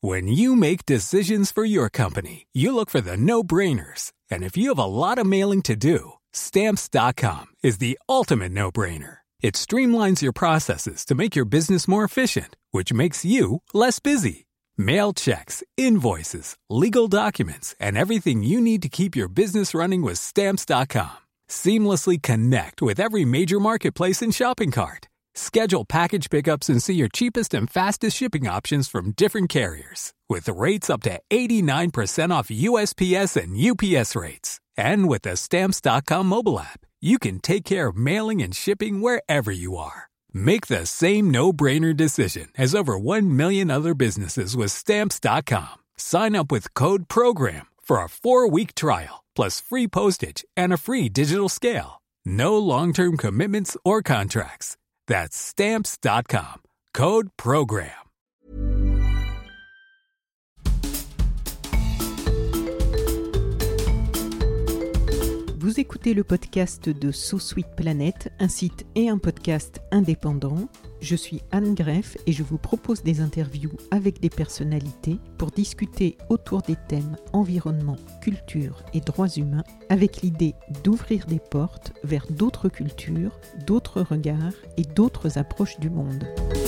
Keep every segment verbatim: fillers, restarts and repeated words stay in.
When you make decisions for your company, you look for the no-brainers. And if you have a lot of mailing to do, Stamps dot com is the ultimate no-brainer. It streamlines your processes to make your business more efficient, which makes you less busy. Mail checks, invoices, legal documents, and everything you need to keep your business running with Stamps dot com. Seamlessly connect with every major marketplace and shopping cart. Schedule package pickups and see your cheapest and fastest shipping options from different carriers. With rates up to eighty-nine percent off U S P S and U P S rates. And with the Stamps dot com mobile app, you can take care of mailing and shipping wherever you are. Make the same no-brainer decision as over one million other businesses with Stamps dot com. Sign up with code PROGRAM for a four-week trial, plus free postage and a free digital scale. No long-term commitments or contracts. That's Stamps dot com. Code PROGRAM. Vous écoutez le podcast de So Sweet Planet, un site et un podcast indépendant. Je suis Anne Greff et je vous propose des interviews avec des personnalités pour discuter autour des thèmes environnement, culture et droits humains avec l'idée d'ouvrir des portes vers d'autres cultures, d'autres regards et d'autres approches du monde.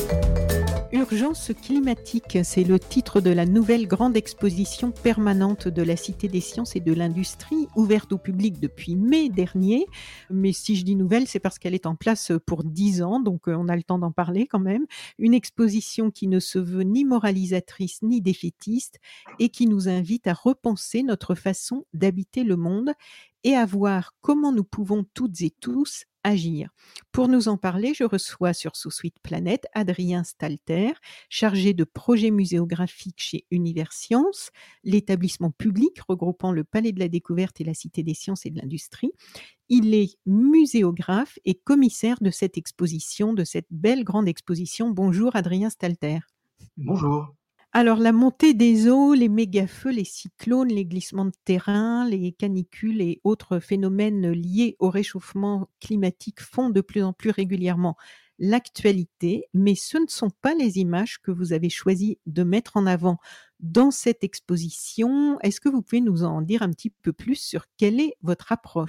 Urgence climatique, c'est le titre de la nouvelle grande exposition permanente de la Cité des Sciences et de l'Industrie, ouverte au public depuis mai dernier. Mais si je dis nouvelle, c'est parce qu'elle est en place pour dix ans, donc on a le temps d'en parler quand même. Une exposition qui ne se veut ni moralisatrice ni défaitiste et qui nous invite à repenser notre façon d'habiter le monde et à voir comment nous pouvons toutes et tous agir. Pour nous en parler, je reçois sur So Sweet Planet Adrien Stalter, chargé de projet muséographique chez Universcience, l'établissement public regroupant le Palais de la Découverte et la Cité des Sciences et de l'Industrie. Il est muséographe et commissaire de cette exposition, de cette belle grande exposition. Bonjour Adrien Stalter. Bonjour. Alors, la montée des eaux, les méga-feux, les cyclones, les glissements de terrain, les canicules et autres phénomènes liés au réchauffement climatique font de plus en plus régulièrement l'actualité, mais ce ne sont pas les images que vous avez choisi de mettre en avant dans cette exposition. Est-ce que vous pouvez nous en dire un petit peu plus sur quelle est votre approche ?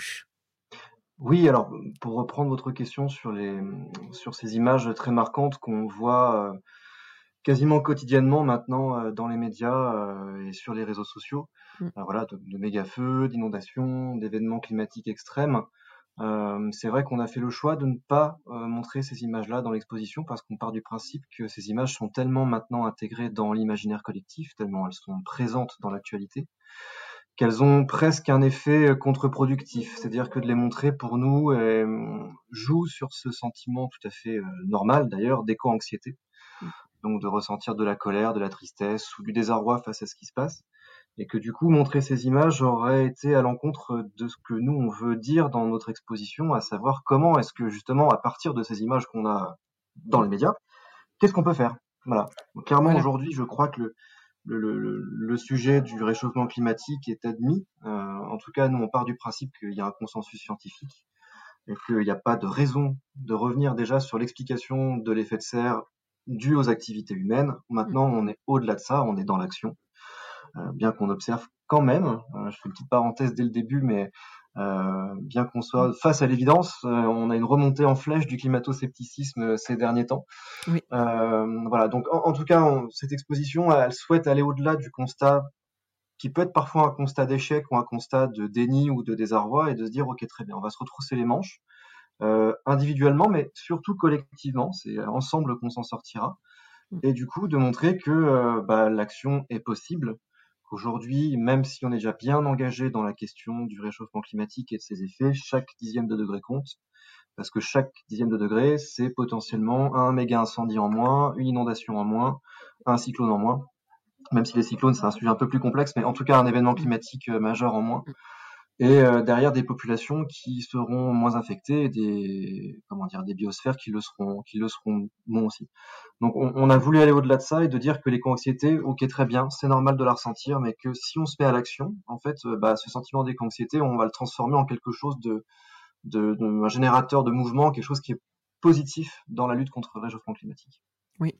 Oui, alors pour reprendre votre question sur les sur ces images très marquantes qu'on voit euh, quasiment quotidiennement maintenant euh, dans les médias euh, et sur les réseaux sociaux, mmh. euh, voilà, de, de méga-feux, d'inondations, d'événements climatiques extrêmes. Euh, c'est vrai qu'on a fait le choix de ne pas euh, montrer ces images-là dans l'exposition parce qu'on part du principe que ces images sont tellement maintenant intégrées dans l'imaginaire collectif, tellement elles sont présentes dans l'actualité, qu'elles ont presque un effet contre-productif. C'est-à-dire que de les montrer pour nous euh, joue sur ce sentiment tout à fait euh, normal d'ailleurs d'éco-anxiété. Mmh. Donc de ressentir de la colère, de la tristesse ou du désarroi face à ce qui se passe, et que du coup montrer ces images aurait été à l'encontre de ce que nous on veut dire dans notre exposition, à savoir comment est-ce que justement à partir de ces images qu'on a dans le média, qu'est-ce qu'on peut faire. Voilà. Donc, clairement voilà. Aujourd'hui, je crois que le, le, le, le sujet du réchauffement climatique est admis. Euh, en tout cas, nous on part du principe qu'il y a un consensus scientifique et qu'il n'y a pas de raison de revenir déjà sur l'explication de l'effet de serre dû aux activités humaines. Maintenant, on est au-delà de ça, on est dans l'action. Euh, bien qu'on observe quand même, euh, je fais une petite parenthèse dès le début, mais euh, bien qu'on soit face à l'évidence, euh, on a une remontée en flèche du climato-scepticisme ces derniers temps. Oui. Euh, voilà, donc en, en tout cas, on, cette exposition, elle souhaite aller au-delà du constat qui peut être parfois un constat d'échec ou un constat de déni ou de désarroi, et de se dire, ok, très bien, on va se retrousser les manches. Euh, individuellement, mais surtout collectivement, c'est ensemble qu'on s'en sortira. Et du coup, de montrer que euh, bah, l'action est possible, qu'aujourd'hui, même si on est déjà bien engagé dans la question du réchauffement climatique et de ses effets, chaque dixième de degré compte, parce que chaque dixième de degré, c'est potentiellement un méga incendie en moins, une inondation en moins, un cyclone en moins, même si les cyclones, c'est un sujet un peu plus complexe, mais en tout cas un événement climatique euh, majeur en moins. Et euh, derrière des populations qui seront moins infectées, et des comment dire, des biosphères qui le seront, qui le seront moins aussi. Donc on, on a voulu aller au-delà de ça et de dire que l'éco-anxiété, ok, très bien, c'est normal de la ressentir, mais que si on se met à l'action, en fait, euh, bah, ce sentiment d'éco-anxiété, on va le transformer en quelque chose de, de, de un générateur de mouvement, quelque chose qui est positif dans la lutte contre le réchauffement climatique. Oui.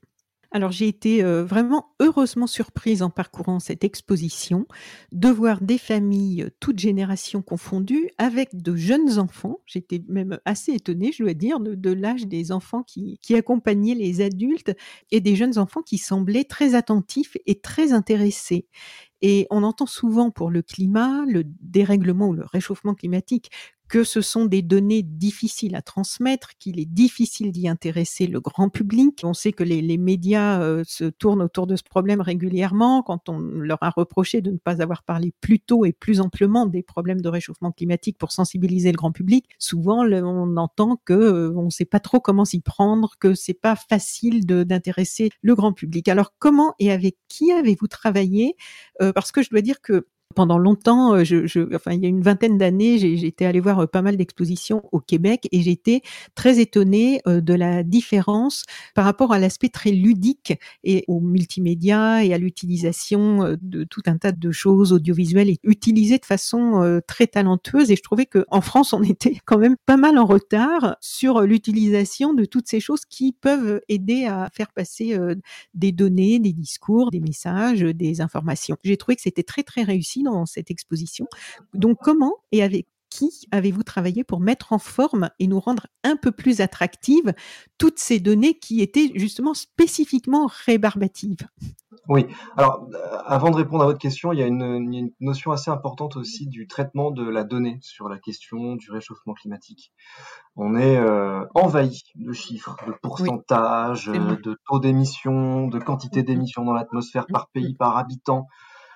Alors j'ai été, heu, vraiment heureusement surprise en parcourant cette exposition, de voir des familles, toutes générations confondues, avec de jeunes enfants. J'étais même assez étonnée, je dois dire, de de l'âge des enfants qui qui accompagnaient les adultes et des jeunes enfants qui semblaient très attentifs et très intéressés. Et on entend souvent pour le climat, le dérèglement ou le réchauffement climatique, que ce sont des données difficiles à transmettre, qu'il est difficile d'y intéresser le grand public. On sait que les, les médias euh, se tournent autour de ce problème régulièrement quand on leur a reproché de ne pas avoir parlé plus tôt et plus amplement des problèmes de réchauffement climatique pour sensibiliser le grand public. Souvent, le, on entend que euh, on ne sait pas trop comment s'y prendre, que c'est pas facile de, d'intéresser le grand public. Alors, comment et avec qui avez-vous travaillé? Euh, parce que je dois dire que pendant longtemps, euh, je, je, enfin, il y a une vingtaine d'années, j'ai, j'étais allée voir euh, pas mal d'expositions au Québec et j'étais très étonnée euh, de la différence par rapport à l'aspect très ludique et au multimédia et à l'utilisation euh, de tout un tas de choses audiovisuelles et utilisées de façon euh, très talentueuse. Et je trouvais qu'en France, on était quand même pas mal en retard sur l'utilisation de toutes ces choses qui peuvent aider à faire passer euh, des données, des discours, des messages, des informations. J'ai trouvé que c'était très très réussi dans cette exposition. Donc comment et avec qui avez-vous travaillé pour mettre en forme et nous rendre un peu plus attractives toutes ces données qui étaient justement spécifiquement rébarbatives? Oui, alors euh, avant de répondre à votre question, il y a une, une notion assez importante aussi du traitement de la donnée sur la question du réchauffement climatique. On est euh, envahi de chiffres, de Oui, pourcentages, c'est euh, vrai. de taux d'émissions, de quantité Mm, mm, d'émissions dans l'atmosphère mm, par mm. pays, par habitant,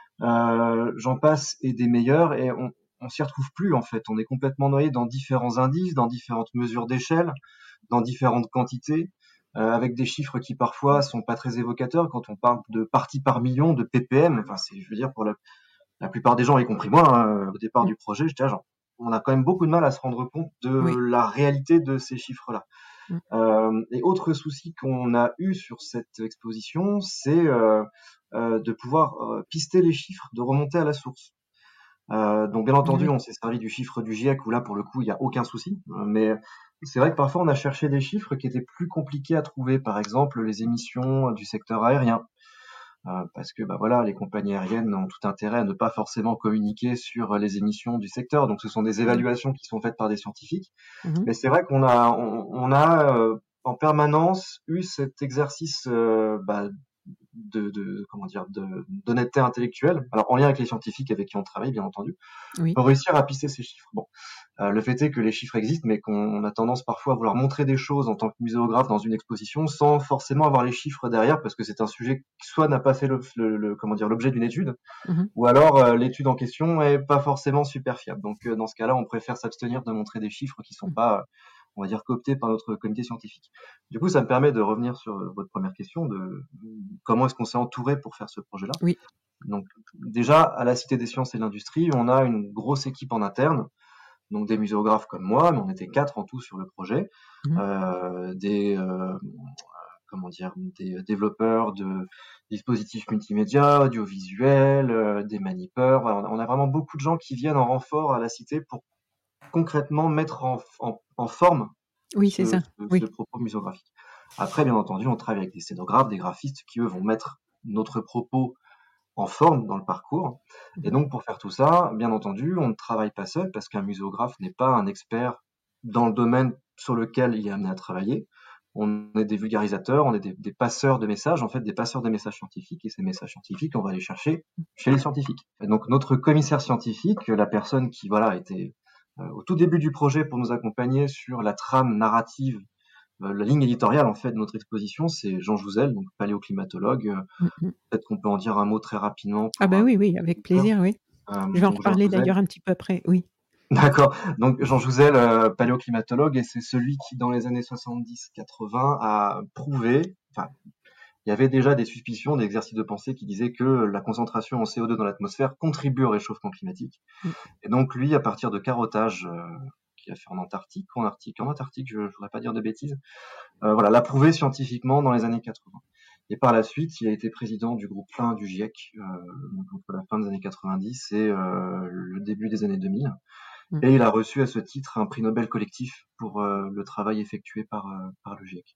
euh, j'en passe et des meilleurs, et on, on s'y retrouve plus en fait. On est complètement noyé dans différents indices, dans différentes mesures d'échelle, dans différentes quantités, euh, avec des chiffres qui parfois sont pas très évocateurs quand on parle de parties par million, de P P M. Enfin, c'est, je veux dire, pour la, la plupart des gens, y compris moi, hein, au départ Mm. du projet, j'étais là, genre, on a quand même beaucoup de mal à se rendre compte de Oui. la réalité de ces chiffres-là. Mm. Euh, et autre souci qu'on a eu sur cette exposition, c'est euh, euh, de pouvoir euh, pister les chiffres, de remonter à la source. Euh, donc bien entendu, Oui. on s'est servi du chiffre du GIEC où là pour le coup il n'y a aucun souci. Euh, Mais c'est vrai que parfois on a cherché des chiffres qui étaient plus compliqués à trouver. Par exemple, les émissions du secteur aérien, Euh, parce que bah voilà, les compagnies aériennes ont tout intérêt à ne pas forcément communiquer sur les émissions du secteur. Donc ce sont des Mm. évaluations qui sont faites par des scientifiques. Mhm. Mais c'est vrai qu'on a on, on a euh, en permanence eu cet exercice euh, bah, de, de comment dire de d'honnêteté intellectuelle. Alors en lien avec les scientifiques avec qui on travaille, bien entendu, Oui. pour réussir à pister ces chiffres. Bon, euh, le fait est que les chiffres existent, mais qu'on a tendance parfois à vouloir montrer des choses en tant que muséographe dans une exposition sans forcément avoir les chiffres derrière, parce que c'est un sujet qui soit n'a pas fait le, le, le- comment dire l'objet d'une étude, Mhm. ou alors euh, l'étude en question est pas forcément super fiable. Donc euh, dans ce cas-là, on préfère s'abstenir de montrer des chiffres qui sont Mm. pas, on va dire, cooptés par notre comité scientifique. Du coup, ça me permet de revenir sur votre première question de comment est-ce qu'on s'est entouré pour faire ce projet-là. Oui. Donc déjà, à la Cité des Sciences et de l'Industrie, on a une grosse équipe en interne, donc des muséographes comme moi, mais on était quatre en tout sur le projet, Mhm. euh, des euh, comment dire, des développeurs de dispositifs multimédia, audiovisuels, euh, des manipeurs. Voilà, on a vraiment beaucoup de gens qui viennent en renfort à la Cité pour concrètement mettre en, en, en forme Oui, c'est ce, ça. ce, ce Oui. propos muséographique. Après, bien entendu, on travaille avec des scénographes, des graphistes qui, eux, vont mettre notre propos en forme dans le parcours. Et Mhm. donc, pour faire tout ça, bien entendu, on ne travaille pas seul parce qu'un muséographe n'est pas un expert dans le domaine sur lequel il est amené à travailler. On est des vulgarisateurs, on est des, des passeurs de messages, en fait, des passeurs de messages scientifiques. Et ces messages scientifiques, on va les chercher chez les scientifiques. Et donc, notre commissaire scientifique, la personne qui, voilà, était euh, au tout début du projet pour nous accompagner sur la trame narrative, euh, la ligne éditoriale, en fait, de notre exposition, c'est Jean Jouzel, donc paléoclimatologue. Euh, Mhm. Peut-être qu'on peut en dire un mot très rapidement Ah pour, ben euh, oui, oui, avec plaisir, oui. Je euh, vais en donc Jean reparler Jouzel. d'ailleurs un petit peu après, oui. D'accord. Donc Jean Jouzel, euh, paléoclimatologue, et c'est celui qui, dans les années soixante-dix quatre-vingts, a prouvé, enfin, il y avait déjà des suspicions, des exercices de pensée qui disaient que la concentration en C O deux dans l'atmosphère contribue au réchauffement climatique. Mm. Et donc lui, à partir de carottage euh, qu'il a fait en Antarctique, en Arctique, en Antarctique, je ne voudrais pas dire de bêtises, euh, voilà, l'a prouvé scientifiquement dans les années quatre-vingts. Et par la suite, il a été président du groupe un du GIEC, euh, donc entre la fin des années quatre-vingt-dix et euh, le début des années deux mille. Mm. Et il a reçu à ce titre un prix Nobel collectif pour euh, le travail effectué par, euh, par le GIEC.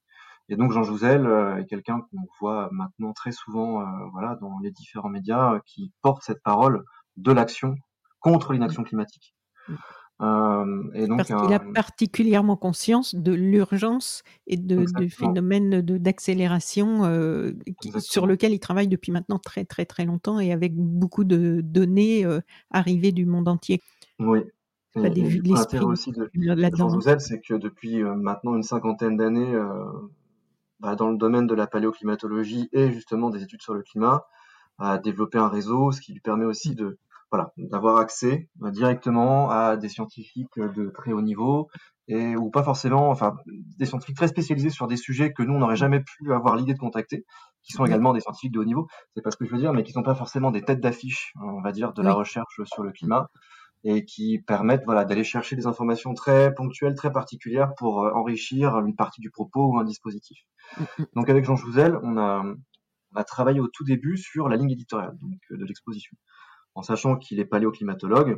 Et donc Jean Jouzel euh, est quelqu'un qu'on voit maintenant très souvent euh, voilà, dans les différents médias euh, qui porte cette parole de l'action contre l'inaction climatique. Mm. Euh, et donc, Parce qu'il a un... particulièrement conscience de l'urgence et de, du phénomène de, d'accélération euh, qui, sur lequel il travaille depuis maintenant très très très longtemps et avec beaucoup de données euh, arrivées du monde entier. Oui. C'est pas Et, des et vues de l'intérêt l'esprit aussi de, là-dedans. de Jean Jouzel, c'est que depuis euh, maintenant une cinquantaine d'années, euh, bah, dans le domaine de la paléoclimatologie et justement des études sur le climat, a développé un réseau, ce qui lui permet aussi de voilà d'avoir accès euh, directement à des scientifiques de très haut niveau et ou pas forcément, enfin des scientifiques très spécialisés sur des sujets que nous on n'aurait jamais pu avoir l'idée de contacter, qui sont Oui. également des scientifiques de haut niveau. C'est pas ce que je veux dire, mais qui sont pas forcément des têtes d'affiche, on va dire, de la Oui. recherche sur le climat. Et qui permettent voilà d'aller chercher des informations très ponctuelles, très particulières pour euh, enrichir une partie du propos ou un dispositif. Mm-hmm. Donc avec Jean Jouzel, on a, on a travaillé au tout début sur la ligne éditoriale donc, de l'exposition. En sachant qu'il est paléoclimatologue,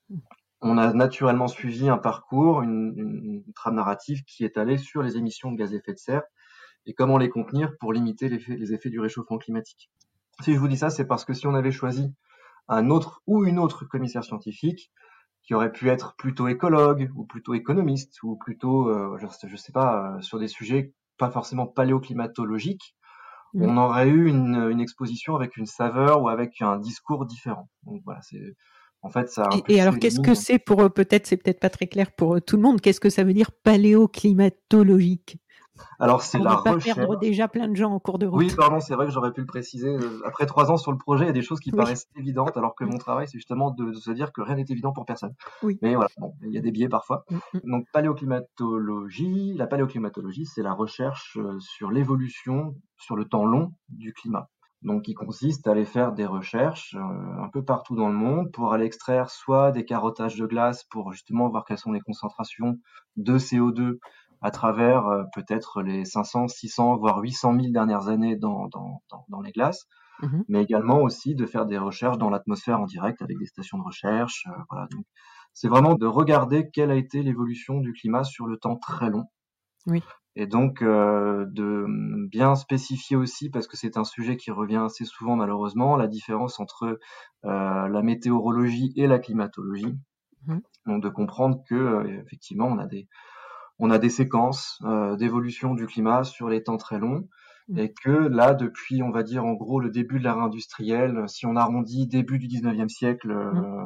on a naturellement suivi un parcours, une, une, une trame narrative qui est allée sur les émissions de gaz à effet de serre et comment les contenir pour limiter l'effet, les effets du réchauffement climatique. Si je vous dis ça, c'est parce que si on avait choisi un autre ou une autre commissaire scientifique, qui aurait pu être plutôt écologue ou plutôt économiste ou plutôt, euh, je, je sais pas, euh, sur des sujets pas forcément paléoclimatologiques, Mmh. on aurait eu une, une exposition avec une saveur ou avec un discours différent. Donc voilà, c'est en fait ça a Et, et alors, qu'est-ce que c'est pour peut-être, c'est peut-être pas très clair pour tout le monde. Qu'est-ce que ça veut dire paléoclimatologique? Alors c'est pour la ne pas recherche. perdre déjà plein de gens en cours de route. Oui, pardon, c'est vrai que j'aurais pu le préciser. Après trois ans sur le projet, il y a des choses qui Oui. paraissent évidentes, alors que mon travail, c'est justement de, de se dire que rien n'est évident pour personne. Oui. Mais voilà, bon, il y a des biais parfois. Mm-hmm. Donc paléoclimatologie, la paléoclimatologie, c'est la recherche sur l'évolution sur le temps long du climat. Donc qui consiste à aller faire des recherches euh, un peu partout dans le monde pour aller extraire soit des carottages de glace pour justement voir quelles sont les concentrations de C O deux à travers euh, peut-être les cinq cents, six cents, voire huit cent mille dernières années dans, dans, dans, dans les glaces, mmh. mais également aussi de faire des recherches dans l'atmosphère en direct avec des stations de recherche. Euh, voilà. Donc, c'est vraiment de regarder quelle a été l'évolution du climat sur le temps très long. Oui. Et donc euh, de bien spécifier aussi, parce que c'est un sujet qui revient assez souvent malheureusement, la différence entre euh, la météorologie et la climatologie. Mmh. Donc de comprendre que euh, effectivement on a des on a des séquences euh, d'évolution du climat sur les temps très longs Mmh. et que là, depuis, on va dire en gros le début de l'ère industrielle, si on arrondit début du dix-neuvième siècle, Mmh. euh,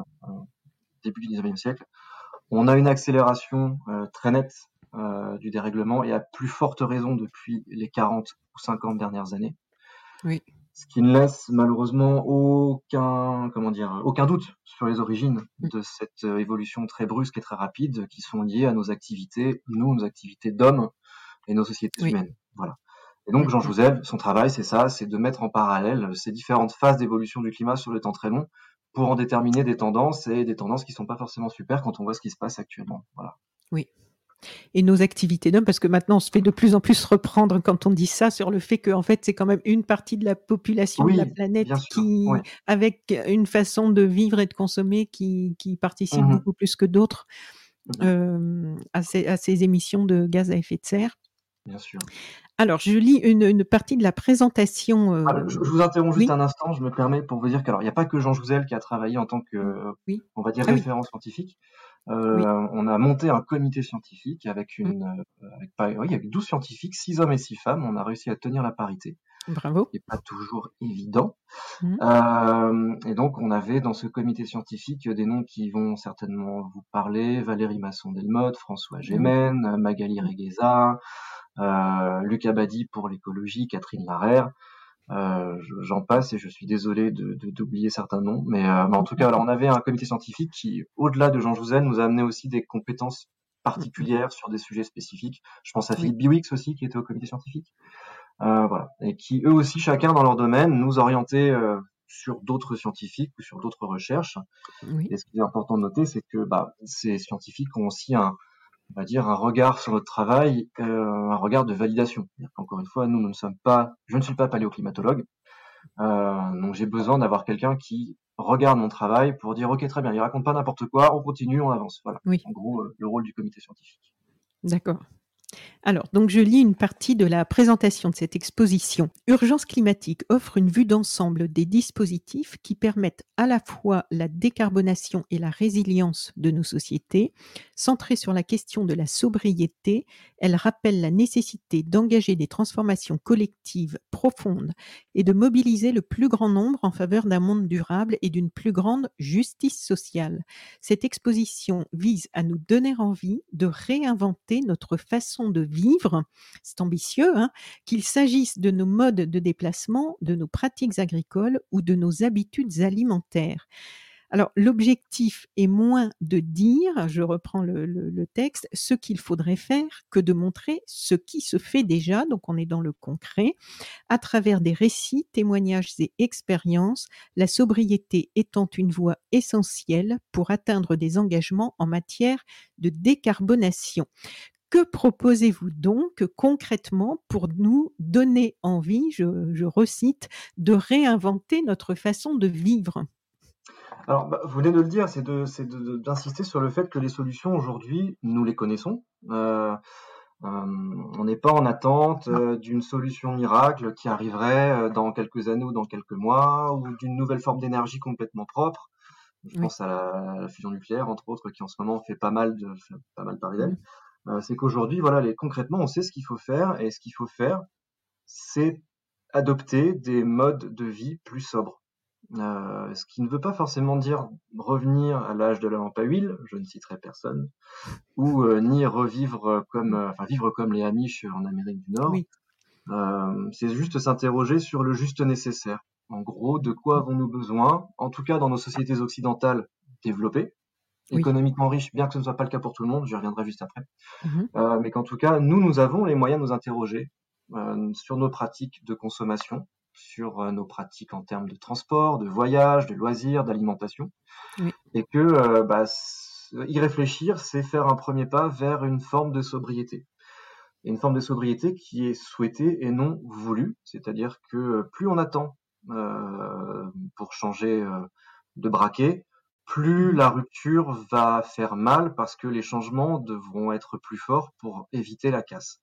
début du dix-neuvième siècle, on a une accélération euh, très nette euh, du dérèglement et à plus forte raison depuis les quarante ou cinquante dernières années. Oui. Ce qui ne laisse malheureusement aucun, comment dire, aucun doute sur les origines mmh. de cette évolution très brusque et très rapide qui sont liées à nos activités, nous, nos activités d'hommes et nos sociétés Oui. humaines. Voilà. Et donc Jean Jouzel, son travail, c'est ça, c'est de mettre en parallèle ces différentes phases d'évolution du climat sur le temps très long pour en déterminer des tendances et des tendances qui sont pas forcément super quand on voit ce qui se passe actuellement. Voilà. Oui. Et nos activités d'hommes, parce que maintenant on se fait de plus en plus reprendre quand on dit ça sur le fait que en fait c'est quand même une partie de la population oui, de la planète bien sûr. qui, Oui. avec une façon de vivre et de consommer qui, qui participe Mmh. beaucoup plus que d'autres Mmh. euh, à, ces, à ces émissions de gaz à effet de serre. Bien sûr. Alors, je lis une, une partie de la présentation. Euh... Alors, je, je vous interromps juste oui. un instant, je me permets pour vous dire qu'il n'y a pas que Jean Jouzel qui a travaillé en tant que, oui. on va dire, ah, référent oui. scientifique. Euh, oui. On a monté un comité scientifique avec une, mmh. euh, avec, pas, oui, avec douze scientifiques, six hommes et six femmes. On a réussi à tenir la parité. Bravo. Ce qui n'est pas toujours évident. Mmh. Euh, et donc, on avait dans ce comité scientifique des noms qui vont certainement vous parler: Valérie Masson-Delmotte, François Gémen, ah oui. Magali Regueza, euh, Luc Abadi pour l'écologie, Catherine Larère. Euh, j'en passe et je suis désolé de, de, d'oublier certains noms, mais, euh, mais en tout cas, alors, on avait un comité scientifique qui, au-delà de Jean Jouzel, nous a amené aussi des compétences particulières sur des sujets spécifiques. Je pense à oui. Philippe Biwix aussi, qui était au comité scientifique. Euh, voilà, et qui eux aussi, chacun dans leur domaine, nous orientaient euh, sur d'autres scientifiques ou sur d'autres recherches. Oui. Et ce qui est important de noter, c'est que bah, ces scientifiques ont aussi un, on va dire, un regard sur notre travail, euh, un regard de validation. Encore une fois, nous, nous ne sommes pas, je ne suis pas paléoclimatologue, euh, donc j'ai besoin d'avoir quelqu'un qui regarde mon travail pour dire ok, très bien, il raconte pas n'importe quoi, on continue, on avance. Voilà. Oui. En gros, euh, le rôle du comité scientifique. D'accord. Alors, donc je lis une partie de la présentation de cette exposition. Urgence climatique offre une vue d'ensemble des dispositifs qui permettent à la fois la décarbonation et la résilience de nos sociétés. Centrée sur la question de la sobriété, elle rappelle la nécessité d'engager des transformations collectives profondes et de mobiliser le plus grand nombre en faveur d'un monde durable et d'une plus grande justice sociale. Cette exposition vise à nous donner envie de réinventer notre façon de vivre, c'est ambitieux, hein, qu'il s'agisse de nos modes de déplacement, de nos pratiques agricoles ou de nos habitudes alimentaires. Alors, l'objectif est moins de dire, je reprends le, le- le texte, ce qu'il faudrait faire que de montrer ce qui se fait déjà, donc on est dans le concret, à travers des récits, témoignages et expériences, la sobriété étant une voie essentielle pour atteindre des engagements en matière de décarbonation. Que proposez-vous donc concrètement pour nous donner envie, je, je recite, de réinventer notre façon de vivre? Alors, bah, vous venez de le dire, c'est de, c'est de- de- d'insister sur le fait que les solutions aujourd'hui, nous les connaissons. Euh, euh, on n'est pas en attente Non. euh, d'une solution miracle qui arriverait euh, dans quelques années ou dans quelques mois, ou d'une nouvelle forme d'énergie complètement propre. Je Oui. pense à la, à la fusion nucléaire, entre autres, qui en ce moment fait pas mal de, fait pas mal parler Mm. d'elle. Euh, c'est qu'aujourd'hui, voilà, les, concrètement, on sait ce qu'il faut faire, et ce qu'il faut faire, c'est adopter des modes de vie plus sobres. Euh, ce qui ne veut pas forcément dire revenir à l'âge de la lampe à huile, je ne citerai personne, ou euh, ni revivre comme, euh, enfin vivre comme les Amish en Amérique du Nord. Oui. Euh, c'est juste s'interroger sur le juste nécessaire. En gros, de quoi Mm. avons-nous besoin, en tout cas dans nos sociétés occidentales développées, Oui. économiquement riches, bien que ce ne soit pas le cas pour tout le monde, j'y reviendrai juste après, Mhm. euh, mais qu'en tout cas, nous, nous avons les moyens de nous interroger euh, sur nos pratiques de consommation, sur euh, nos pratiques en termes de transport, de voyage, de loisirs, d'alimentation, Oui. et que euh, bah, y réfléchir, c'est faire un premier pas vers une forme de sobriété. Et une forme de sobriété qui est souhaitée et non voulue, c'est-à-dire que plus on attend euh, pour changer euh, de braquet, plus Mhm. la rupture va faire mal parce que les changements devront être plus forts pour éviter la casse.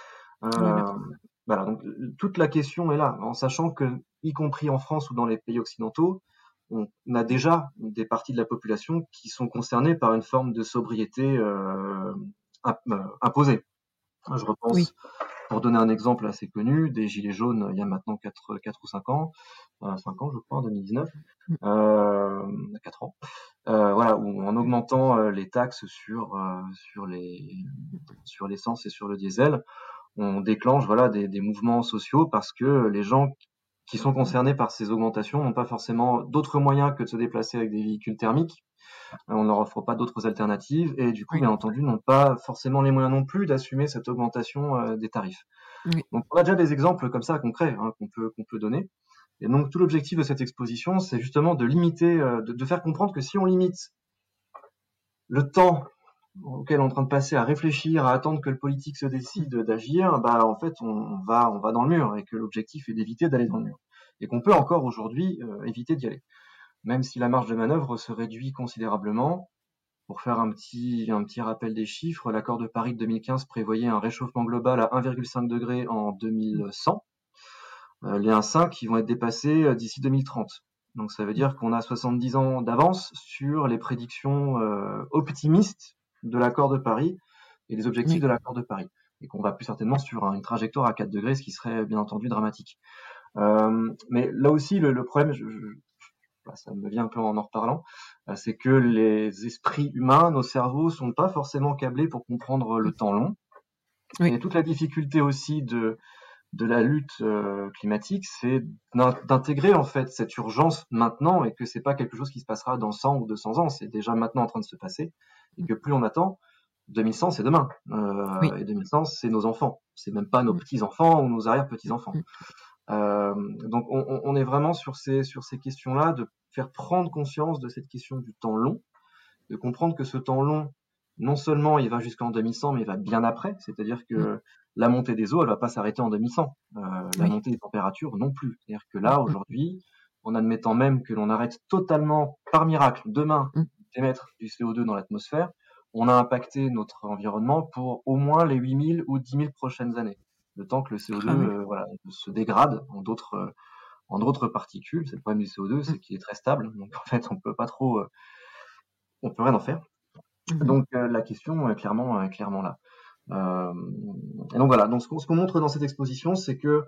Oui, Euh, d'accord. voilà, donc toute la question est là, en sachant que, y compris en France ou dans les pays occidentaux, on a déjà des parties de la population qui sont concernées par une forme de sobriété euh, imp- euh, imposée. Je Oui. repense, pour donner un exemple assez connu, des Gilets jaunes il y a maintenant quatre, quatre ou cinq ans, euh, cinq ans je crois, en deux mille dix-neuf, Mm. euh, quatre ans, euh, voilà, où en augmentant euh, les taxes sur, euh, sur les, sur l'essence et sur le diesel, on déclenche voilà des, des mouvements sociaux parce que les gens qui sont concernés par ces augmentations n'ont pas forcément d'autres moyens que de se déplacer avec des véhicules thermiques. On ne leur offre pas d'autres alternatives et du coup, Oui. bien entendu, n'ont pas forcément les moyens non plus d'assumer cette augmentation euh, des tarifs. Oui. Donc, on a déjà des exemples comme ça concrets hein, qu'on peut qu'on peut donner. Et donc, tout l'objectif de cette exposition, c'est justement de limiter, euh, de, de faire comprendre que si on limite le temps auquel on est en train de passer à réfléchir, à attendre que le politique se Mm. décide d'agir, bah en fait on va on va dans le mur et que l'objectif est d'éviter d'aller dans le mur et qu'on peut Mm. encore aujourd'hui euh, éviter d'y aller, même si la marge de manœuvre se réduit considérablement. Pour faire un petit un petit rappel des chiffres, l'accord de Paris de deux mille quinze prévoyait un réchauffement global à un virgule cinq degré en deux mille cent. Euh, les un virgule cinq qui vont être dépassés euh, d'ici deux mille trente. Donc ça veut Mm. dire qu'on a soixante-dix ans d'avance sur les prédictions euh, optimistes de l'accord de Paris et les objectifs Oui. de l'accord de Paris. Et qu'on va plus certainement sur une trajectoire à quatre degrés, ce qui serait bien entendu dramatique. Euh, mais là aussi, le, le problème, je, je, ça me vient un peu en en reparlant, euh, c'est que les esprits humains, nos cerveaux, sont pas forcément câblés pour comprendre le Mm. temps long. Oui. Et toute la difficulté aussi de, de la lutte euh, climatique, c'est d'intégrer en fait cette urgence maintenant et que c'est pas quelque chose qui se passera dans cent ou deux cents ans, c'est déjà maintenant en train de se passer et Mm. que plus on attend, deux mille cent c'est demain Oui. euh, et deux mille cent c'est nos enfants, c'est même pas nos Mm. petits enfants ou nos arrière petits enfants. Mm. Euh, donc on, on est vraiment sur ces sur ces questions-là de faire prendre conscience de cette question du temps long, de comprendre que ce temps long, non seulement il va jusqu'en deux mille cent, mais il va bien après, c'est-à-dire Mm. que la montée des eaux, elle va pas s'arrêter en deux mille cent, euh, la Oui. montée des températures non plus. C'est-à-dire que Mm. là, Mm. aujourd'hui, en admettant même que l'on arrête totalement, par miracle, demain, Mm. d'émettre du C O deux dans l'atmosphère, on a impacté notre environnement pour au moins les huit mille ou dix mille prochaines années, le temps que le C O deux Ah oui. euh, voilà, se dégrade en d'autres euh, en d'autres particules. C'est le problème du C O deux, c'est qu'il est très stable, donc en fait on peut pas trop, euh, on peut rien en faire. Mhm. Donc euh, la question est clairement, est clairement là. Euh, et donc voilà. Donc ce qu'on, ce qu'on montre dans cette exposition, c'est que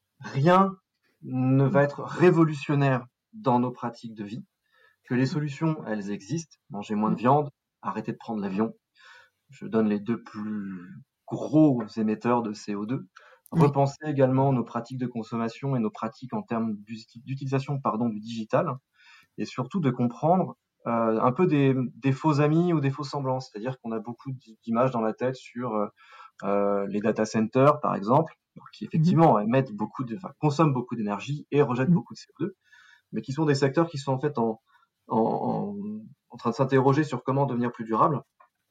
rien ne va être révolutionnaire dans nos pratiques de vie, que les solutions, elles existent. Manger moins de viande, arrêter de prendre l'avion. Je donne les deux plus gros émetteurs de C O deux. Oui. Repenser également nos pratiques de consommation et nos pratiques en termes d'utilisation pardon, du digital, et surtout de comprendre euh, un peu des, des faux amis ou des faux semblants. C'est-à-dire qu'on a beaucoup d'images dans la tête sur euh, les data centers, par exemple, qui effectivement émettent beaucoup de, enfin, consomment beaucoup d'énergie et rejettent beaucoup de C O deux, mais qui sont des secteurs qui sont en fait en, en, en, en train de s'interroger sur comment devenir plus durables.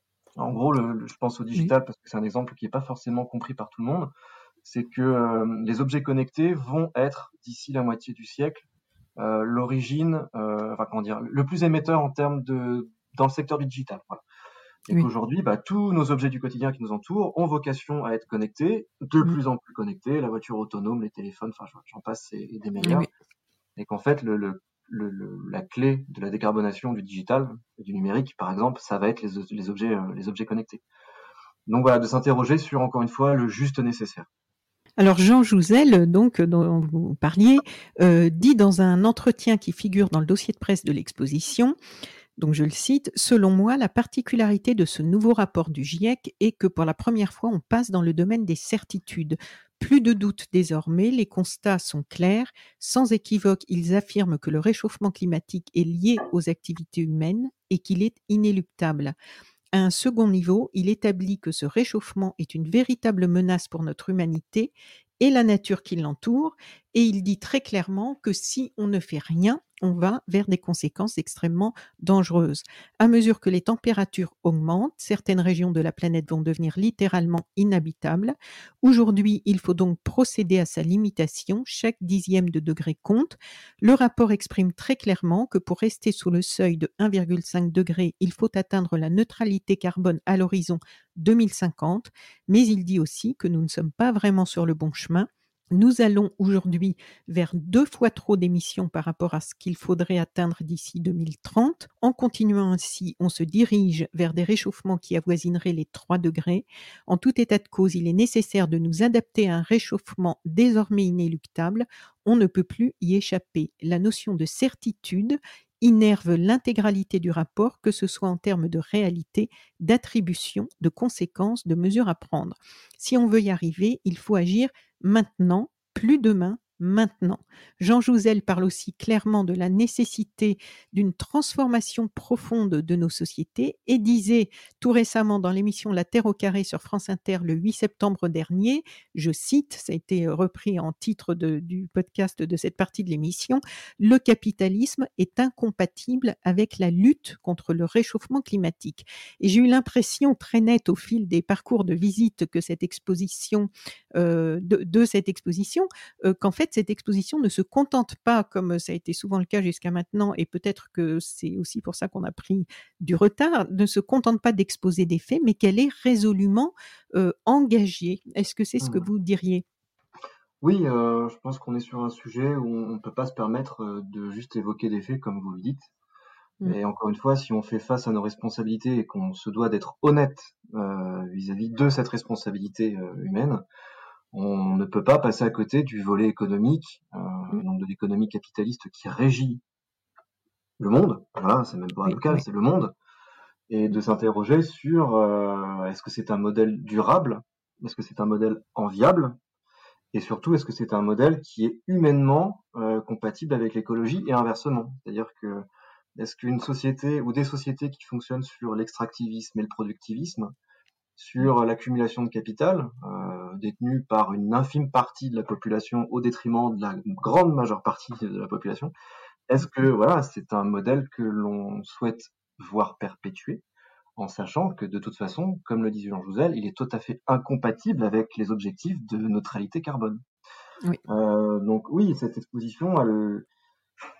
En gros, le, le, je pense au digital parce que c'est un exemple qui n'est pas forcément compris par tout le monde. C'est que euh, les objets connectés vont être, d'ici la moitié du siècle, euh, l'origine, euh, enfin comment dire, le plus émetteur en termes de dans le secteur du digital. Voilà. Et oui. Qu'aujourd'hui, bah, tous nos objets du quotidien qui nous entourent ont vocation à être connectés, de mmh. plus en plus connectés, la voiture autonome, les téléphones, enfin j'en passe et, et des meilleurs. Oui. Et qu'en fait, le, le, le, le, la clé de la décarbonation du digital, du numérique, par exemple, ça va être les, les objets, euh, les objets connectés. Donc voilà, de s'interroger sur encore une fois le juste nécessaire. Alors Jean Jouzel, donc dont vous parliez, euh, dit dans un entretien qui figure dans le dossier de presse de l'exposition, donc je le cite, « Selon moi, la particularité de ce nouveau rapport du GIEC est que pour la première fois, on passe dans le domaine des certitudes. Plus de doute désormais, les constats sont clairs. Sans équivoque, ils affirment que le réchauffement climatique est lié aux activités humaines et qu'il est inéluctable. À un second niveau, il établit que ce réchauffement est une véritable menace pour notre humanité et la nature qui l'entoure, et il dit très clairement que si on ne fait rien, on va vers des conséquences extrêmement dangereuses. À mesure que les températures augmentent, certaines régions de la planète vont devenir littéralement inhabitables. Aujourd'hui, il faut donc procéder à sa limitation. Chaque dixième de degré compte. Le rapport exprime très clairement que pour rester sous le seuil de un virgule cinq degré, il faut atteindre la neutralité carbone à l'horizon deux mille cinquante, mais il dit aussi que nous ne sommes pas vraiment sur le bon chemin. Nous allons aujourd'hui vers deux fois trop d'émissions par rapport à ce qu'il faudrait atteindre d'ici deux mille trente. En continuant ainsi, on se dirige vers des réchauffements qui avoisineraient les trois degrés. En tout état de cause, il est nécessaire de nous adapter à un réchauffement désormais inéluctable. On ne peut plus y échapper. La notion de certitude innerve l'intégralité du rapport, que ce soit en termes de réalité, d'attribution, de conséquences, de mesures à prendre. Si on veut y arriver, il faut agir maintenant, plus demain, maintenant. Jean Jouzel parle aussi clairement de la nécessité d'une transformation profonde de nos sociétés et disait tout récemment dans l'émission La Terre au carré sur France Inter le huit septembre dernier, je cite, ça a été repris en titre de, du podcast de cette partie de l'émission, « Le capitalisme est incompatible avec la lutte contre le réchauffement climatique ». Et j'ai eu l'impression très nette au fil des parcours de visite que cette exposition, euh, de, de cette exposition, euh, qu'en fait cette exposition ne se contente pas, comme ça a été souvent le cas jusqu'à maintenant, et peut-être que c'est aussi pour ça qu'on a pris du retard, ne se contente pas d'exposer des faits, mais qu'elle est résolument euh, engagée. Est-ce que c'est ce que vous diriez ? Oui, euh, je pense qu'on est sur un sujet où on ne peut pas se permettre de juste évoquer des faits comme vous le dites. Mmh. Et encore une fois, si on fait face à nos responsabilités et qu'on se doit d'être honnête euh, vis-à-vis de cette responsabilité euh, humaine, on ne peut pas passer à côté du volet économique, euh, mmh. donc de l'économie capitaliste qui régit le monde. Voilà, c'est même pas un oui, local, oui. c'est le monde. Et de s'interroger sur euh, est-ce que c'est un modèle durable, est-ce que c'est un modèle enviable, et surtout est-ce que c'est un modèle qui est humainement euh, compatible avec l'écologie et inversement. C'est-à-dire que est-ce qu'une société ou des sociétés qui fonctionnent sur l'extractivisme et le productivisme, sur l'accumulation de capital euh, détenu par une infime partie de la population au détriment de la grande majeure partie de la population, est-ce que voilà, c'est un modèle que l'on souhaite voir perpétuer, en sachant que de toute façon, comme le disait Jean Jouzel, il est tout à fait incompatible avec les objectifs de neutralité carbone. Oui. Euh, donc oui, cette exposition, elle,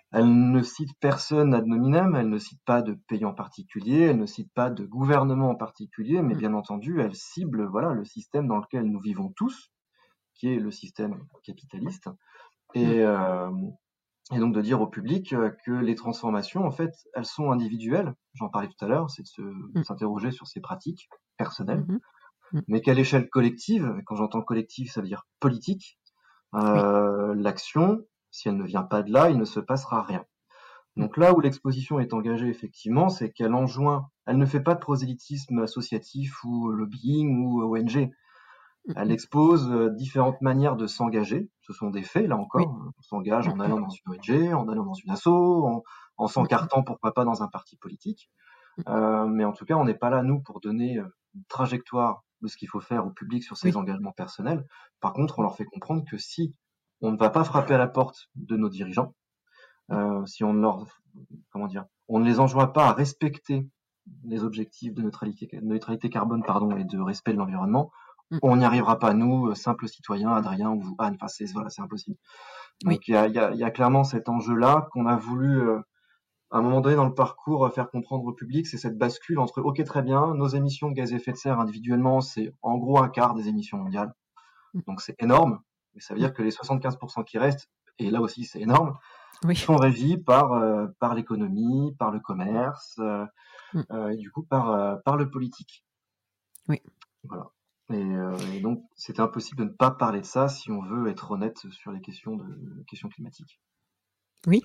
Elle ne cite personne ad nominem, elle ne cite pas de pays en particulier, elle ne cite pas de gouvernement en particulier, mais bien entendu, elle cible voilà le système dans lequel nous vivons tous, qui est le système capitaliste, et, euh, et donc de dire au public que les transformations, en fait, elles sont individuelles. J'en parlais tout à l'heure, c'est de se, Mm. s'interroger sur ses pratiques personnelles, Mhm. Mm. mais qu'à l'échelle collective, quand j'entends collective, ça veut dire politique, Oui. euh, l'action, si elle ne vient pas de là, il ne se passera rien. Donc là où l'exposition est engagée, effectivement, c'est qu'elle enjoint, elle ne fait pas de prosélytisme associatif ou lobbying ou O N G. Elle Mm. expose euh, différentes manières de s'engager. Ce sont des faits, là Oui. encore. On s'engage Mm. en allant dans une O N G, en allant dans une asso, en, en s'encartant, pourquoi pas, dans un parti politique. Euh, mais en tout cas, on n'est pas là, nous, pour donner euh, une trajectoire de ce qu'il faut faire au public sur ses Oui. engagements personnels. Par contre, on leur fait comprendre que si on ne va pas frapper à la porte de nos dirigeants, euh, si on ne leur, comment dire, on ne les enjoint pas à respecter les objectifs de neutralité, de neutralité carbone, pardon, et de respect de l'environnement, Mm. on n'y arrivera pas, nous, simples citoyens, Adrien ou Anne. Enfin, c'est, voilà, c'est impossible. Oui. Donc, il y a, y, a, y a clairement cet enjeu-là qu'on a voulu, euh, à un moment donné dans le parcours, faire comprendre au public. C'est cette bascule entre, ok, très bien, nos émissions de gaz à effet de serre individuellement, c'est en gros un quart des émissions mondiales. Mm. Donc, c'est énorme. Mais ça veut Mm. dire que les soixante-quinze pour cent qui restent, et là aussi, c'est énorme, Oui. sont régis par euh, par l'économie, par le commerce, euh, Mm. euh, et du coup par euh, par le politique. Oui. Voilà. Et, euh, et donc c'est impossible de ne pas parler de ça si on veut être honnête sur les questions de questions climatiques. Oui.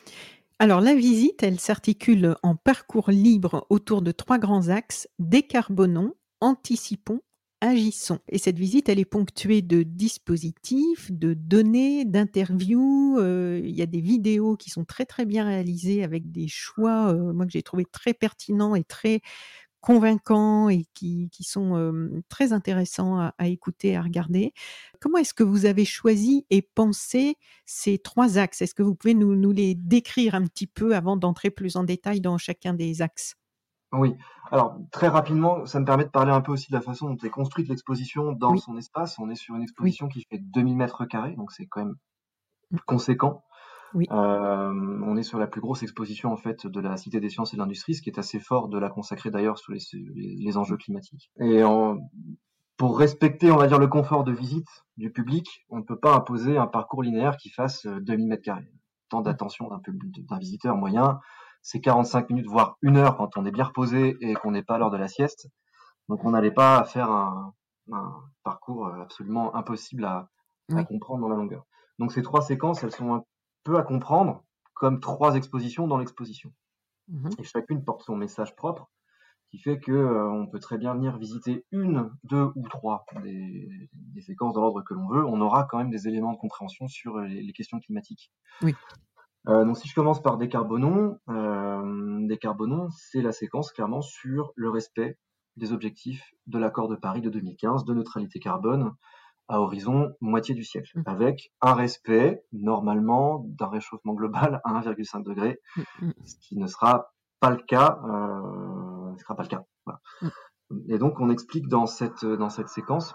Alors la visite, elle s'articule en parcours libre autour de trois grands axes: décarbonons, anticipons, agissons. Et cette visite, elle est ponctuée de dispositifs, de données, d'interviews. Euh, il y a des vidéos qui sont très très bien réalisées avec des choix, euh, moi que j'ai trouvé très pertinents et très convaincants et qui, qui sont euh, très intéressants à, à écouter, à regarder. Comment est-ce que vous avez choisi et pensé ces trois axes? Est-ce que vous pouvez nous, nous les décrire un petit peu avant d'entrer plus en détail dans chacun des axes? Oui. Alors très rapidement, ça me permet de parler un peu aussi de la façon dont est construite l'exposition dans Oui, son espace. On est sur une oui, exposition qui fait deux mille mètres carrés, donc c'est quand même mm, conséquent. oui, Euh, on est sur la plus grosse exposition en fait de la Cité des sciences et de l'industrie, ce qui est assez fort de la consacrer d'ailleurs sur les, les, les enjeux climatiques. Et en, pour respecter, on va dire, le confort de visite du public, on ne peut pas imposer un parcours linéaire qui fasse deux mille mètres carrés. Le temps mm, d'attention d'un public, d'un visiteur moyen, c'est quarante-cinq minutes, voire une heure quand on est bien reposé et qu'on n'est pas à l'heure de la sieste. Donc on n'allait pas faire un, un parcours absolument impossible à, à oui, comprendre dans la longueur. Donc ces trois séquences, elles sont un peu à comprendre comme trois expositions dans l'exposition. mhm, Et chacune porte son message propre, qui fait que euh, on peut très bien venir visiter une, deux ou trois des, des séquences dans l'ordre que l'on veut. On aura quand même des éléments de compréhension sur les, les questions climatiques. oui, Euh, donc si je commence par Décarbonons, euh, Décarbonons, c'est la séquence clairement sur le respect des objectifs de l'accord de Paris de deux mille quinze de neutralité carbone à horizon moitié du siècle, mm, avec un respect normalement d'un réchauffement global à un virgule cinq degré, mm, mm, ce qui ne sera pas le cas. Euh, ne sera pas le cas. Voilà. mm, Et donc on explique dans cette dans cette séquence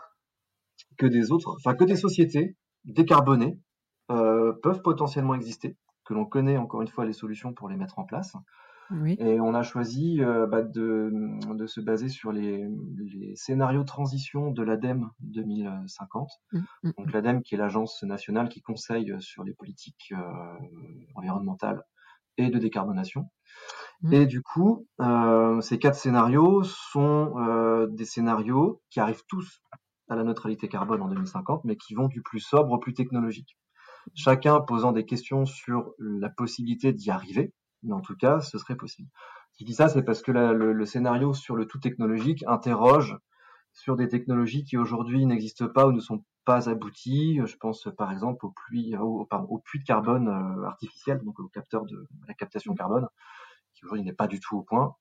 que des autres, enfin que des sociétés décarbonées euh, peuvent potentiellement exister, que l'on connaît encore une fois les solutions pour les mettre en place. oui, Et on a choisi euh, bah, de, de se baser sur les, les scénarios de transition de l'ADEME deux mille cinquante. mm, mm, Donc l'ADEME qui est l'agence nationale qui conseille sur les politiques euh, environnementales et de décarbonation. mm, Et du coup, euh, ces quatre scénarios sont euh, des scénarios qui arrivent tous à la neutralité carbone en deux mille cinquante, mais qui vont du plus sobre au plus technologique. Chacun posant des questions sur la possibilité d'y arriver, mais en tout cas, ce serait possible. Si je dis ça, c'est parce que la, le, le scénario sur le tout technologique interroge sur des technologies qui aujourd'hui n'existent pas ou ne sont pas abouties. Je pense par exemple aux pluies, au, pardon, aux puits de carbone euh, artificiels, donc au capteur de la captation carbone, qui aujourd'hui n'est pas du tout au point.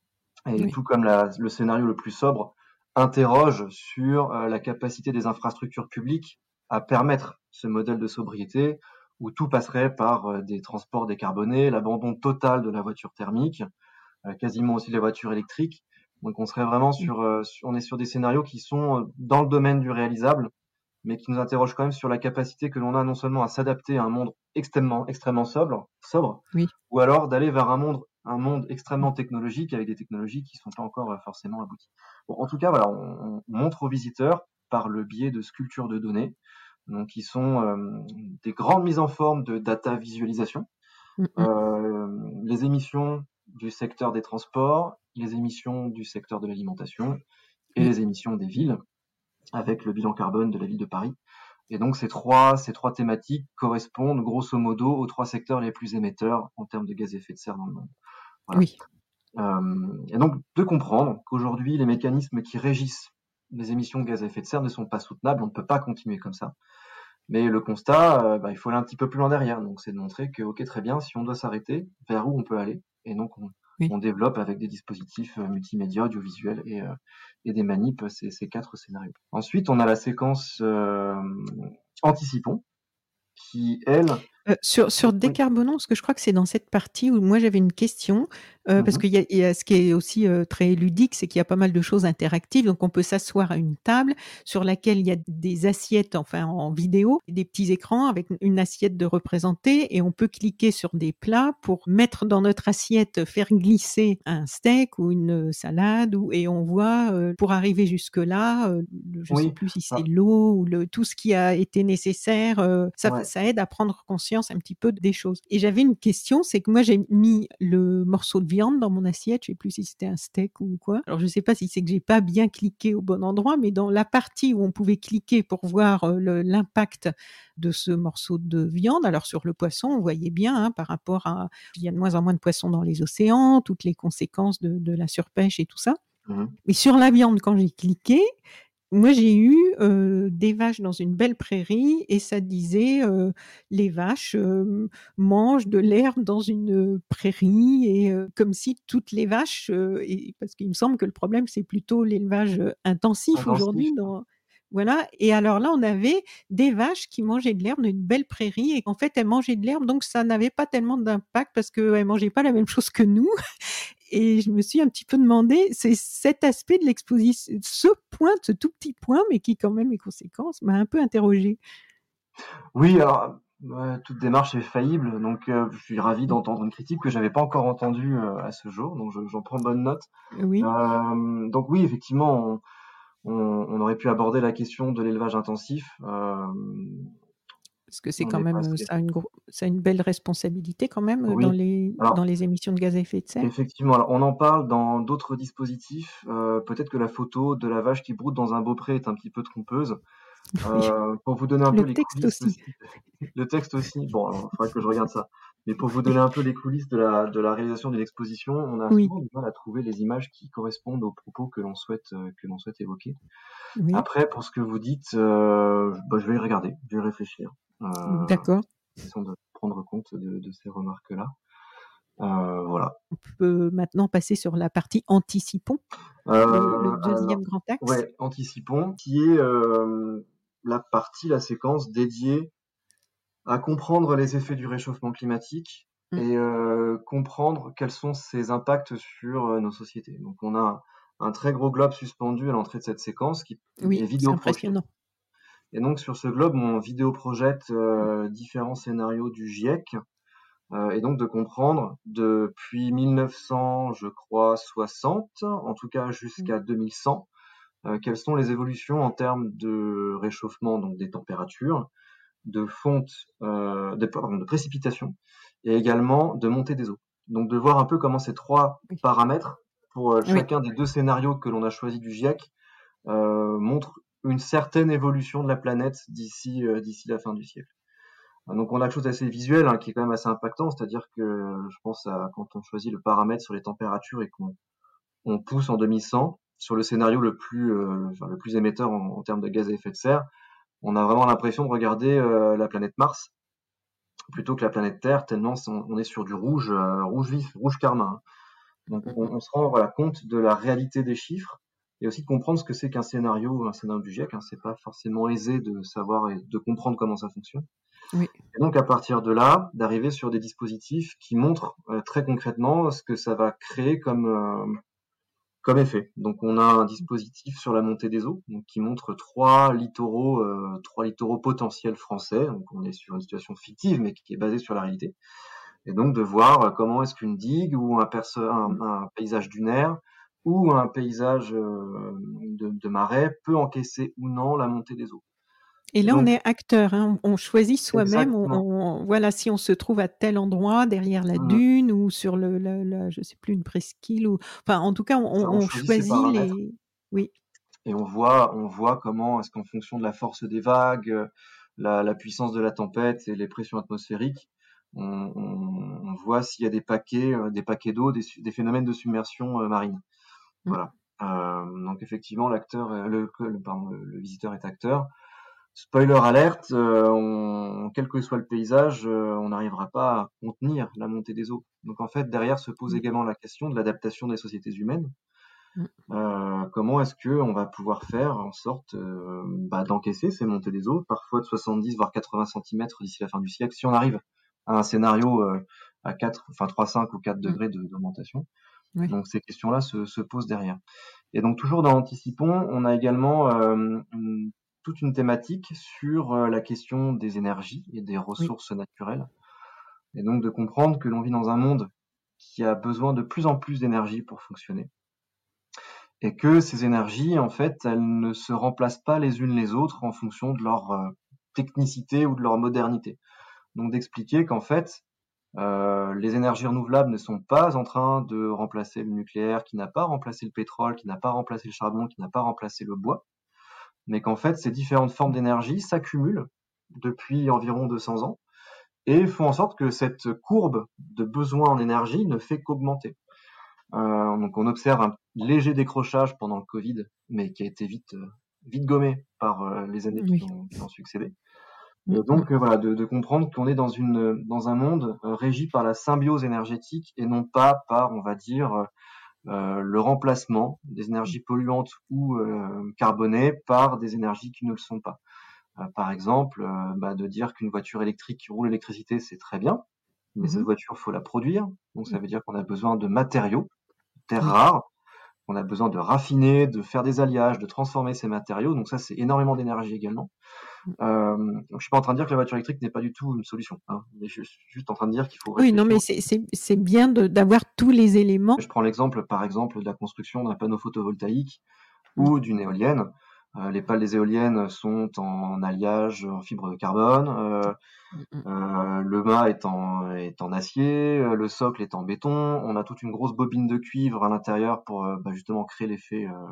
Et oui, tout comme la, le scénario le plus sobre interroge sur euh, la capacité des infrastructures publiques à permettre ce modèle de sobriété où tout passerait par euh, des transports décarbonés, l'abandon total de la voiture thermique, euh, quasiment aussi de la voiture électrique. Donc on serait vraiment mm, sur, euh, sur- on est sur des scénarios qui sont euh, dans le domaine du réalisable, mais qui nous interroge quand même sur la capacité que l'on a non seulement à s'adapter à un monde extrêmement, extrêmement sobre, sobre, Oui. ou alors d'aller vers un monde, un monde extrêmement technologique avec des technologies qui sont pas encore euh, forcément abouties. Bon, en tout cas, voilà, on, on montre aux visiteurs par le biais de sculptures de données, donc qui sont euh, des grandes mises en forme de data visualisation, Mm, mm. euh, les émissions du secteur des transports, les émissions du secteur de l'alimentation et Oui. les émissions des villes, avec le bilan carbone de la ville de Paris. Et donc ces trois, ces trois thématiques correspondent grosso modo aux trois secteurs les plus émetteurs en termes de gaz à effet de serre dans le monde. Voilà. Oui. Euh, et donc de comprendre qu'aujourd'hui les mécanismes qui régissent les émissions de gaz à effet de serre ne sont pas soutenables, on ne peut pas continuer comme ça. Mais le constat, euh, bah, il faut aller un petit peu plus loin derrière. Donc c'est de montrer que ok très bien, si on doit s'arrêter, vers où on peut aller. Et donc on, Oui. on développe avec des dispositifs euh, multimédia, audiovisuels et, euh, et des manips ces, ces quatre scénarios. Ensuite on a la séquence euh, Anticipons, qui elle... Euh, sur, sur Oui. décarbonons, parce que je crois que c'est dans cette partie où moi j'avais une question, euh, parce Mhm. qu'il y a, il y a ce qui est aussi euh, très ludique, c'est qu'il y a pas mal de choses interactives. Donc on peut s'asseoir à une table sur laquelle il y a des assiettes, enfin en vidéo, des petits écrans avec une assiette de représenter, et on peut cliquer sur des plats pour mettre dans notre assiette, faire glisser un steak ou une salade, ou, et on voit euh, pour arriver jusque là, euh, je sais Oui. plus si c'est Ah, l'eau ou le, tout ce qui a été nécessaire. Euh, ça, ouais. ça aide à prendre conscience un petit peu des choses. Et j'avais une question, c'est que moi j'ai mis le morceau de viande dans mon assiette, je sais plus si c'était un steak ou quoi. Alors je sais pas si c'est que j'ai pas bien cliqué au bon endroit, mais dans la partie où on pouvait cliquer pour voir euh, le, l'impact de ce morceau de viande, alors sur le poisson, on voyait bien hein, par rapport à, il y a de moins en moins de poissons dans les océans, toutes les conséquences de, de la surpêche et tout ça. Mhm. Mais sur la viande, quand j'ai cliqué, moi, j'ai eu euh, des vaches dans une belle prairie et ça disait euh, les vaches euh, mangent de l'herbe dans une prairie et euh, comme si toutes les vaches, euh, et, parce qu'il me semble que le problème c'est plutôt l'élevage intensif Intensif. aujourd'hui. Dans, voilà. Et alors là, on avait des vaches qui mangeaient de l'herbe dans une belle prairie et en fait, elles mangeaient de l'herbe, donc ça n'avait pas tellement d'impact parce qu'elles mangeaient pas la même chose que nous. Et je me suis un petit peu demandé, c'est cet aspect de l'exposition, ce point, ce tout petit point, mais qui quand même est conséquence, m'a un peu interrogée. Oui, alors euh, toute démarche est faillible, donc euh, je suis ravi d'entendre une critique que j'avais pas encore entendue euh, à ce jour, donc je- j'en prends bonne note. Oui, Euh, donc oui, effectivement, on, on- on aurait pu aborder la question de l'élevage intensif. Euh, parce que c'est on quand est même, passé. ça a une, gros- ça a une belle responsabilité quand même dans Oui. les, dans Alors les émissions de gaz à effet de serre. effectivement, alors, on en parle dans d'autres dispositifs. Euh, peut-être que la photo de la vache qui broute dans un beau pré est un petit peu trompeuse. Oui, Euh, pour vous donner un le peu les texte coulisses aussi. aussi, le texte aussi. Bon, alors, il faudrait que je regarde ça. Mais pour vous donner un peu les coulisses de la, de la réalisation d'une exposition, on a Oui, souvent du mal à trouver les images qui correspondent aux propos que l'on souhaite, euh, que l'on souhaite évoquer. oui, Après, pour ce que vous dites, euh, bah, je vais y regarder, je vais y réfléchir. Euh, d'accord. Essayons de prendre compte de, de ces remarques-là. Euh, voilà. On peut maintenant passer sur la partie anticipons, le, le Euh, alors, deuxième grand axe. ouais, anticipons, qui est euh, la partie, la séquence dédiée à comprendre les effets du réchauffement climatique Mm. et euh, comprendre quels sont ses impacts sur euh, nos sociétés. Donc on a un, un très gros globe suspendu à l'entrée de cette séquence qui est Oui, c'est vidéo projeté. impressionnant. Et donc sur ce globe, on vidéo projette euh, différents scénarios du GIEC, euh, et donc de comprendre depuis mille neuf cents, je crois, soixante, en tout cas Mm. jusqu'à deux mille cent, euh, quelles sont les évolutions en termes de réchauffement, donc des températures, de fonte, euh, de, pardon, de précipitation, et également de montée des eaux. Donc de voir un peu comment ces trois Oui. paramètres, pour euh, Oui. chacun des deux scénarios que l'on a choisi du GIEC, euh, montrent une certaine évolution de la planète d'ici euh, d'ici la fin du siècle. Donc on a quelque chose d'assez visuel hein, qui est quand même assez impactant, c'est-à-dire que je pense à quand on choisit le paramètre sur les températures et qu'on on pousse en deux mille cent sur le scénario le plus euh, enfin, le plus émetteur en, en termes de gaz à effet de serre, on a vraiment l'impression de regarder euh, la planète Mars plutôt que la planète Terre, tellement on est sur du rouge, euh, rouge vif, rouge carmin. Hein. Donc on, on se rend voilà, compte de la réalité des chiffres et aussi de comprendre ce que c'est qu'un scénario, un scénario du GIEC. Hein. C'est pas forcément aisé de savoir et de comprendre comment ça fonctionne. Oui. Et donc à partir de là, d'arriver sur des dispositifs qui montrent euh, très concrètement ce que ça va créer comme euh, comme effet. Donc on a un dispositif sur la montée des eaux donc, qui montre trois littoraux, euh, trois littoraux potentiels français. Donc on est sur une situation fictive mais qui est basée sur la réalité. Et donc de voir comment est-ce qu'une digue ou un, perce- un, un paysage dunaire ou un paysage euh, de, de marais peut encaisser ou non la montée des eaux. Et là, donc, on est acteur, hein, on, on choisit soi-même, on, exactement. on- voilà, si on se trouve à tel endroit, derrière la Mhm. dune ou sur le, le- le- je sais plus, une presqu'île, ou, enfin, en tout cas, on, Ça, on on choisit ses choisit paramètres les, oui, et on voit, on voit comment est-ce qu'en fonction de la force des vagues, euh, la, la puissance de la tempête et les pressions atmosphériques, on, on- on voit s'il y a des paquets, euh, des paquets d'eau, des, su- des phénomènes de submersion euh, marine. Mm. Voilà. Euh, donc effectivement, l'acteur, euh, le, le, pardon, le, le visiteur est acteur. Spoiler alerte, euh, on, quel que soit le paysage, euh, on n'arrivera pas à contenir la montée des eaux. Donc en fait, derrière se pose Mm. également la question de l'adaptation des sociétés humaines. Mm. Euh, comment est-ce que on va pouvoir faire en sorte euh, bah, d'encaisser ces montées des eaux, parfois de soixante-dix voire quatre-vingts centimètres d'ici la fin du siècle, si on arrive à un scénario euh, à quatre, enfin trois, cinq ou quatre Mm. degrés de- d'augmentation. Ouais. Donc ces questions-là se, se posent derrière. Et donc toujours dans Anticipons, on a également euh, une- toute une thématique sur euh, la question des énergies et des Oui. ressources naturelles. Et donc de comprendre que l'on vit dans un monde qui a besoin de plus en plus d'énergie pour fonctionner. Et que ces énergies, en fait, elles ne se remplacent pas les unes les autres en fonction de leur euh, technicité ou de leur modernité. Donc d'expliquer qu'en fait, euh, les énergies renouvelables ne sont pas en train de remplacer le nucléaire, qui n'a pas remplacé le pétrole, qui n'a pas remplacé le charbon, qui n'a pas remplacé le bois, mais qu'en fait, ces différentes formes d'énergie s'accumulent depuis environ deux cents ans et font en sorte que cette courbe de besoin en énergie ne fait qu'augmenter. Euh, donc on observe un léger décrochage pendant le Covid, mais qui a été vite, euh, vite gommé par euh, les années qui Oui. ont, qui ont succédé. Mm. Et Mm. donc euh, voilà, de, de comprendre qu'on est dans une dans un monde euh, régi par la symbiose énergétique et non pas par, on va dire, euh, le remplacement des énergies polluantes ou euh, carbonées par des énergies qui ne le sont pas. Euh, par exemple, euh, bah, de dire qu'une voiture électrique qui roule l'électricité, c'est très bien, mais cette Mhm. voiture, faut la produire. Donc ça Mm. veut dire qu'on a besoin de matériaux, terres Oui. rares. On a besoin de raffiner, de faire des alliages, de transformer ces matériaux. Donc ça, c'est énormément d'énergie également. Mm. Euh, donc je suis pas en train de dire que la voiture électrique n'est pas du tout une solution. Hein. Mais je suis juste en train de dire qu'il faut Oui, non, réfléchir. mais c'est c'est- c'est bien de- d'avoir tous les éléments. Je prends l'exemple, par exemple, de la construction d'un panneau photovoltaïque Mm. ou d'une éolienne. Euh, les pales des éoliennes sont en alliage, en fibre de carbone. Euh, Mm. Mm. euh, le mât est en, est en acier, euh, le socle est en béton. On a toute une grosse bobine de cuivre à l'intérieur pour euh, bah, justement créer l'effet, euh,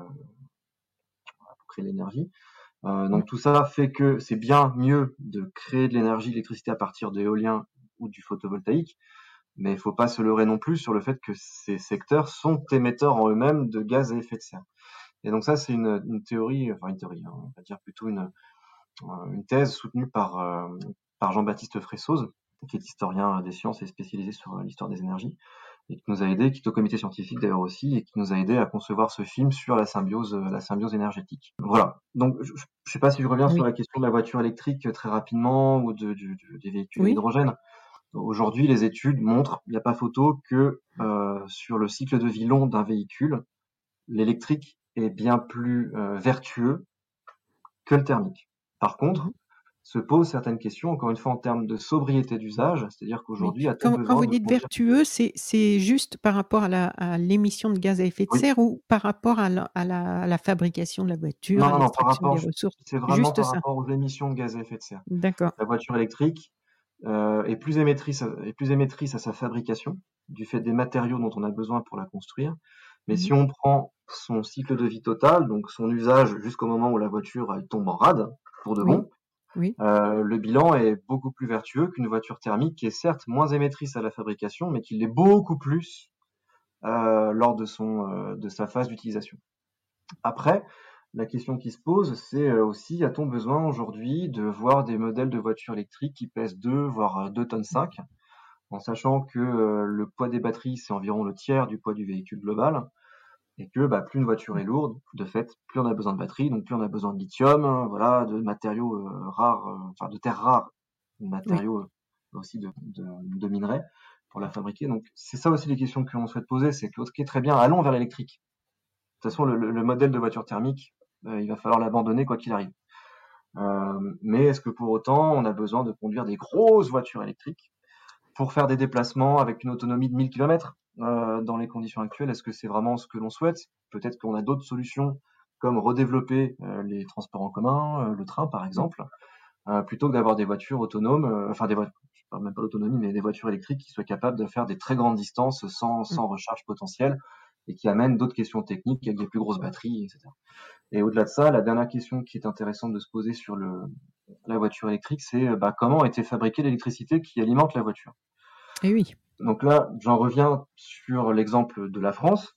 pour créer l'énergie. Euh, Mm. donc tout ça fait que c'est bien mieux de créer de l'énergie, d'électricité à partir d'éolien ou du photovoltaïque, mais il ne faut pas se leurrer non plus sur le fait que ces secteurs sont émetteurs en eux-mêmes de gaz à effet de serre. Et donc ça, c'est une, une théorie, enfin une théorie, hein, on va dire plutôt une, une thèse soutenue par, euh, par Jean-Baptiste Fressoz, qui est historien des sciences et spécialisé sur l'histoire des énergies, et qui nous a aidé, qui est au comité scientifique d'ailleurs aussi, et qui nous a aidé à concevoir ce film sur la symbiose, la symbiose énergétique. Voilà. Donc, je, je sais pas si je reviens sur Oui. la question de la voiture électrique très rapidement ou de, de- de- des véhicules à Oui. hydrogène. Aujourd'hui, les études montrent, il n'y a pas photo, que euh, sur le cycle de vie long d'un véhicule, l'électrique est bien plus euh, vertueux que le thermique. Par contre, Mhm. se posent certaines questions, encore une fois en termes de sobriété d'usage, c'est-à-dire Oui. qu'aujourd'hui, a-t-on Quand, quand besoin vous de dites conduire? vertueux, c'est c'est juste par rapport à la, à l'émission de gaz à effet de Oui, serre ou par rapport à la, à la, à la fabrication de la voiture, non, à non, non, par l'extraction des rapport, ressources? c'est vraiment Juste par ça. rapport aux émissions de gaz à effet de serre. D'accord. La voiture électrique euh, est plus émettrice, est plus émettrice à sa fabrication, du fait des matériaux dont on a besoin pour la construire. Mais si Mhm. on prend son cycle de vie total, donc son usage jusqu'au moment où la voiture elle tombe en rade, pour de Oui. bon, Oui. euh, le bilan est beaucoup plus vertueux qu'une voiture thermique qui est certes moins émettrice à la fabrication, mais qui l'est beaucoup plus euh, lors de son euh, de sa phase d'utilisation. Après, la question qui se pose, c'est euh, aussi, a-t-on besoin aujourd'hui de voir des modèles de voitures électriques qui pèsent deux, voire deux tonnes cinq, en sachant que euh, le poids des batteries, c'est environ le tiers du poids du véhicule global, et que bah, plus une voiture est lourde, de fait, plus on a besoin de batteries, donc plus on a besoin de lithium, hein, voilà, de matériaux euh, rares, euh, enfin de terres rares, de Oui. matériaux euh, aussi de, de, de minerais pour la fabriquer. Donc c'est ça aussi les questions que l'on souhaite poser, c'est que ok, très bien, allons vers l'électrique. toute façon, le, le modèle de voiture thermique, euh, il va falloir l'abandonner quoi qu'il arrive. Euh, mais est-ce que pour autant, on a besoin de conduire des grosses voitures électriques pour faire des déplacements avec une autonomie de mille kilomètres euh, dans les conditions actuelles? Est-ce que c'est vraiment ce que l'on souhaite? Peut-être qu'on a d'autres solutions, comme redévelopper euh, les transports en commun, euh, le train par exemple, euh, plutôt que d'avoir des voitures autonomes, euh, enfin des voitures, je parle même pas d'autonomie, mais des voitures électriques qui soient capables de faire des très grandes distances sans, sans recharge potentielle et qui amènent d'autres questions techniques avec des plus grosses batteries, et cetera. Et au-delà de ça, la dernière question qui est intéressante de se poser sur le, la voiture électrique, c'est bah, comment a été fabriquée l'électricité qui alimente la voiture. Et oui. Donc là, j'en reviens sur l'exemple de la France,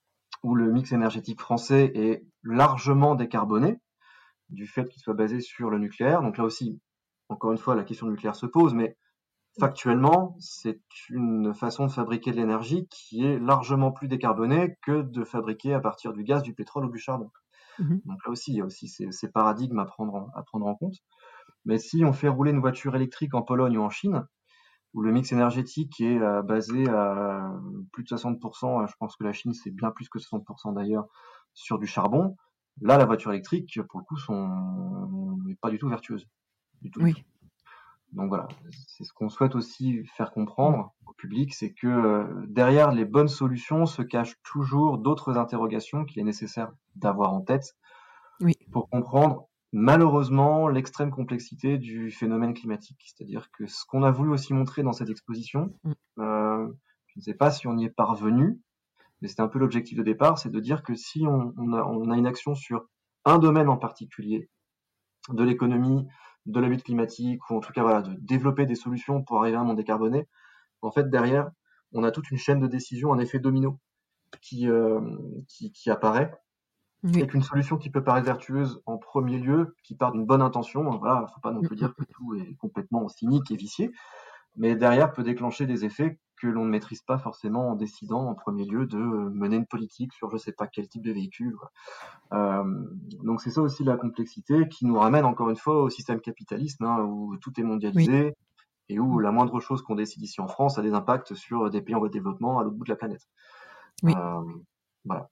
où le mix énergétique français est largement décarboné, du fait qu'il soit basé sur le nucléaire. Donc là aussi, encore une fois, la question du nucléaire se pose, mais factuellement, c'est une façon de fabriquer de l'énergie qui est largement plus décarbonée que de fabriquer à partir du gaz, du pétrole ou du charbon. Mmh. Donc là aussi, il y a aussi ces, ces paradigmes à prendre, en, à prendre en compte. Mais si on fait rouler une voiture électrique en Pologne ou en Chine, où le mix énergétique est euh, basé à plus de soixante pour cent, je pense que la Chine c'est bien plus que soixante pour cent d'ailleurs, sur du charbon, là la voiture électrique, pour le coup, sont... n'est pas du tout vertueuse. Du tout, oui. du tout. Donc voilà, c'est ce qu'on souhaite aussi faire comprendre au public, c'est que euh, derrière les bonnes solutions se cachent toujours d'autres interrogations qu'il est nécessaire d'avoir en tête oui. pour comprendre malheureusement l'extrême complexité du phénomène climatique. C'est-à-dire que ce qu'on a voulu aussi montrer dans cette exposition, euh, je ne sais pas si on y est parvenu, mais c'était un peu l'objectif de départ, c'est de dire que si on, on, a, on a une action sur un domaine en particulier de l'économie, de la lutte climatique, ou en tout cas voilà, de développer des solutions pour arriver à un monde décarboné, en fait derrière, on a toute une chaîne de décisions, un effet domino qui, euh, qui, qui apparaît, oui. et qu'une solution qui peut paraître vertueuse en premier lieu, qui part d'une bonne intention, voilà, faut pas non plus dire que tout est complètement cynique et vicié, mais derrière peut déclencher des effets que l'on ne maîtrise pas forcément en décidant en premier lieu de mener une politique sur je sais pas quel type de véhicule. Euh, donc c'est ça aussi la complexité qui nous ramène encore une fois au système capitaliste, hein, où tout est mondialisé oui. et où la moindre chose qu'on décide ici en France a des impacts sur des pays en voie de développement à l'autre bout de la planète. Oui. Euh, voilà.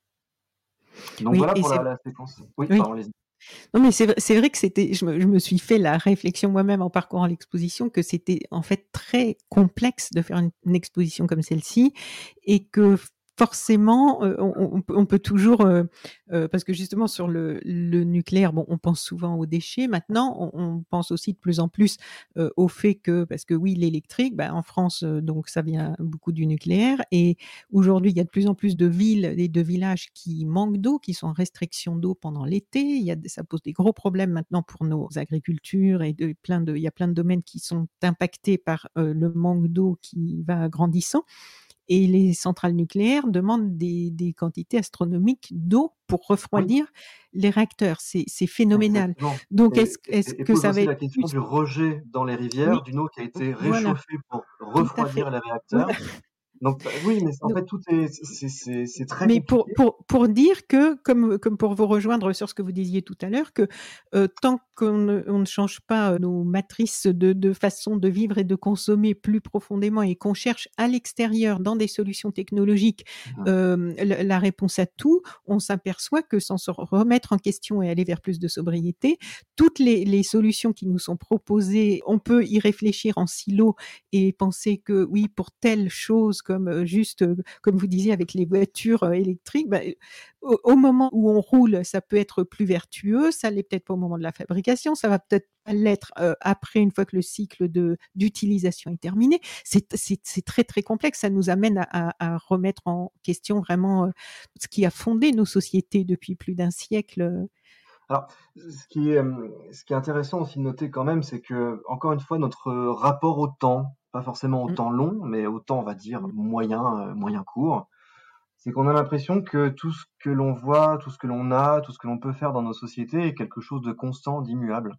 Donc oui, voilà pour la, la séquence. Oui, oui. pardon, les Non, mais c'est, c'est vrai que c'était, je me, je me suis fait la réflexion moi-même en parcourant l'exposition que c'était en fait très complexe de faire une, une exposition comme celle-ci et que forcément, euh, on, on peut toujours, euh, euh, parce que justement sur le, le nucléaire, bon, on pense souvent aux déchets. Maintenant, on, on pense aussi de plus en plus euh, au fait que, parce que oui, l'électrique, ben, en France, euh, donc ça vient beaucoup du nucléaire. Et aujourd'hui, il y a de plus en plus de villes et de villages qui manquent d'eau, qui sont en restriction d'eau pendant l'été. Il y a, ça pose des gros problèmes maintenant pour nos agricultures et de plein de, il y a plein de domaines qui sont impactés par euh, le manque d'eau qui va grandissant. Et les centrales nucléaires demandent des, des quantités astronomiques d'eau pour refroidir oui. les réacteurs. C'est, c'est phénoménal. Exactement. Donc, et, est-ce, est-ce et, et que ça va aussi être la question plus... du rejet dans les rivières, oui. d'une eau qui a été voilà. réchauffée pour refroidir les réacteurs. Voilà. Donc bah, oui, mais en Donc, fait tout est c'est, c'est, c'est très mais compliqué. pour pour pour dire que comme comme pour vous rejoindre sur ce que vous disiez tout à l'heure, que euh, tant qu'on ne, on ne change pas nos matrices de de façon de vivre et de consommer plus profondément et qu'on cherche à l'extérieur dans des solutions technologiques mmh. euh, la, la réponse à tout, on s'aperçoit que sans se remettre en question et aller vers plus de sobriété, toutes les les solutions qui nous sont proposées, on peut y réfléchir en silo et penser que oui pour telle chose comme juste comme vous disiez avec les voitures électriques, bah, au, au moment où on roule, ça peut être plus vertueux, ça l'est peut-être pas au moment de la fabrication, ça va peut-être pas l'être euh, après une fois que le cycle de d'utilisation est terminé. C'est c'est, c'est très très complexe, ça nous amène à, à, à remettre en question vraiment euh, ce qui a fondé nos sociétés depuis plus d'un siècle. Alors, ce qui est, ce qui est intéressant aussi de noter quand même, c'est que, encore une fois, notre rapport au temps, pas forcément au mmh. temps long, mais au temps, on va dire, moyen, euh, moyen court, c'est qu'on a l'impression que tout ce que l'on voit, tout ce que l'on a, tout ce que l'on peut faire dans nos sociétés est quelque chose de constant, d'immuable.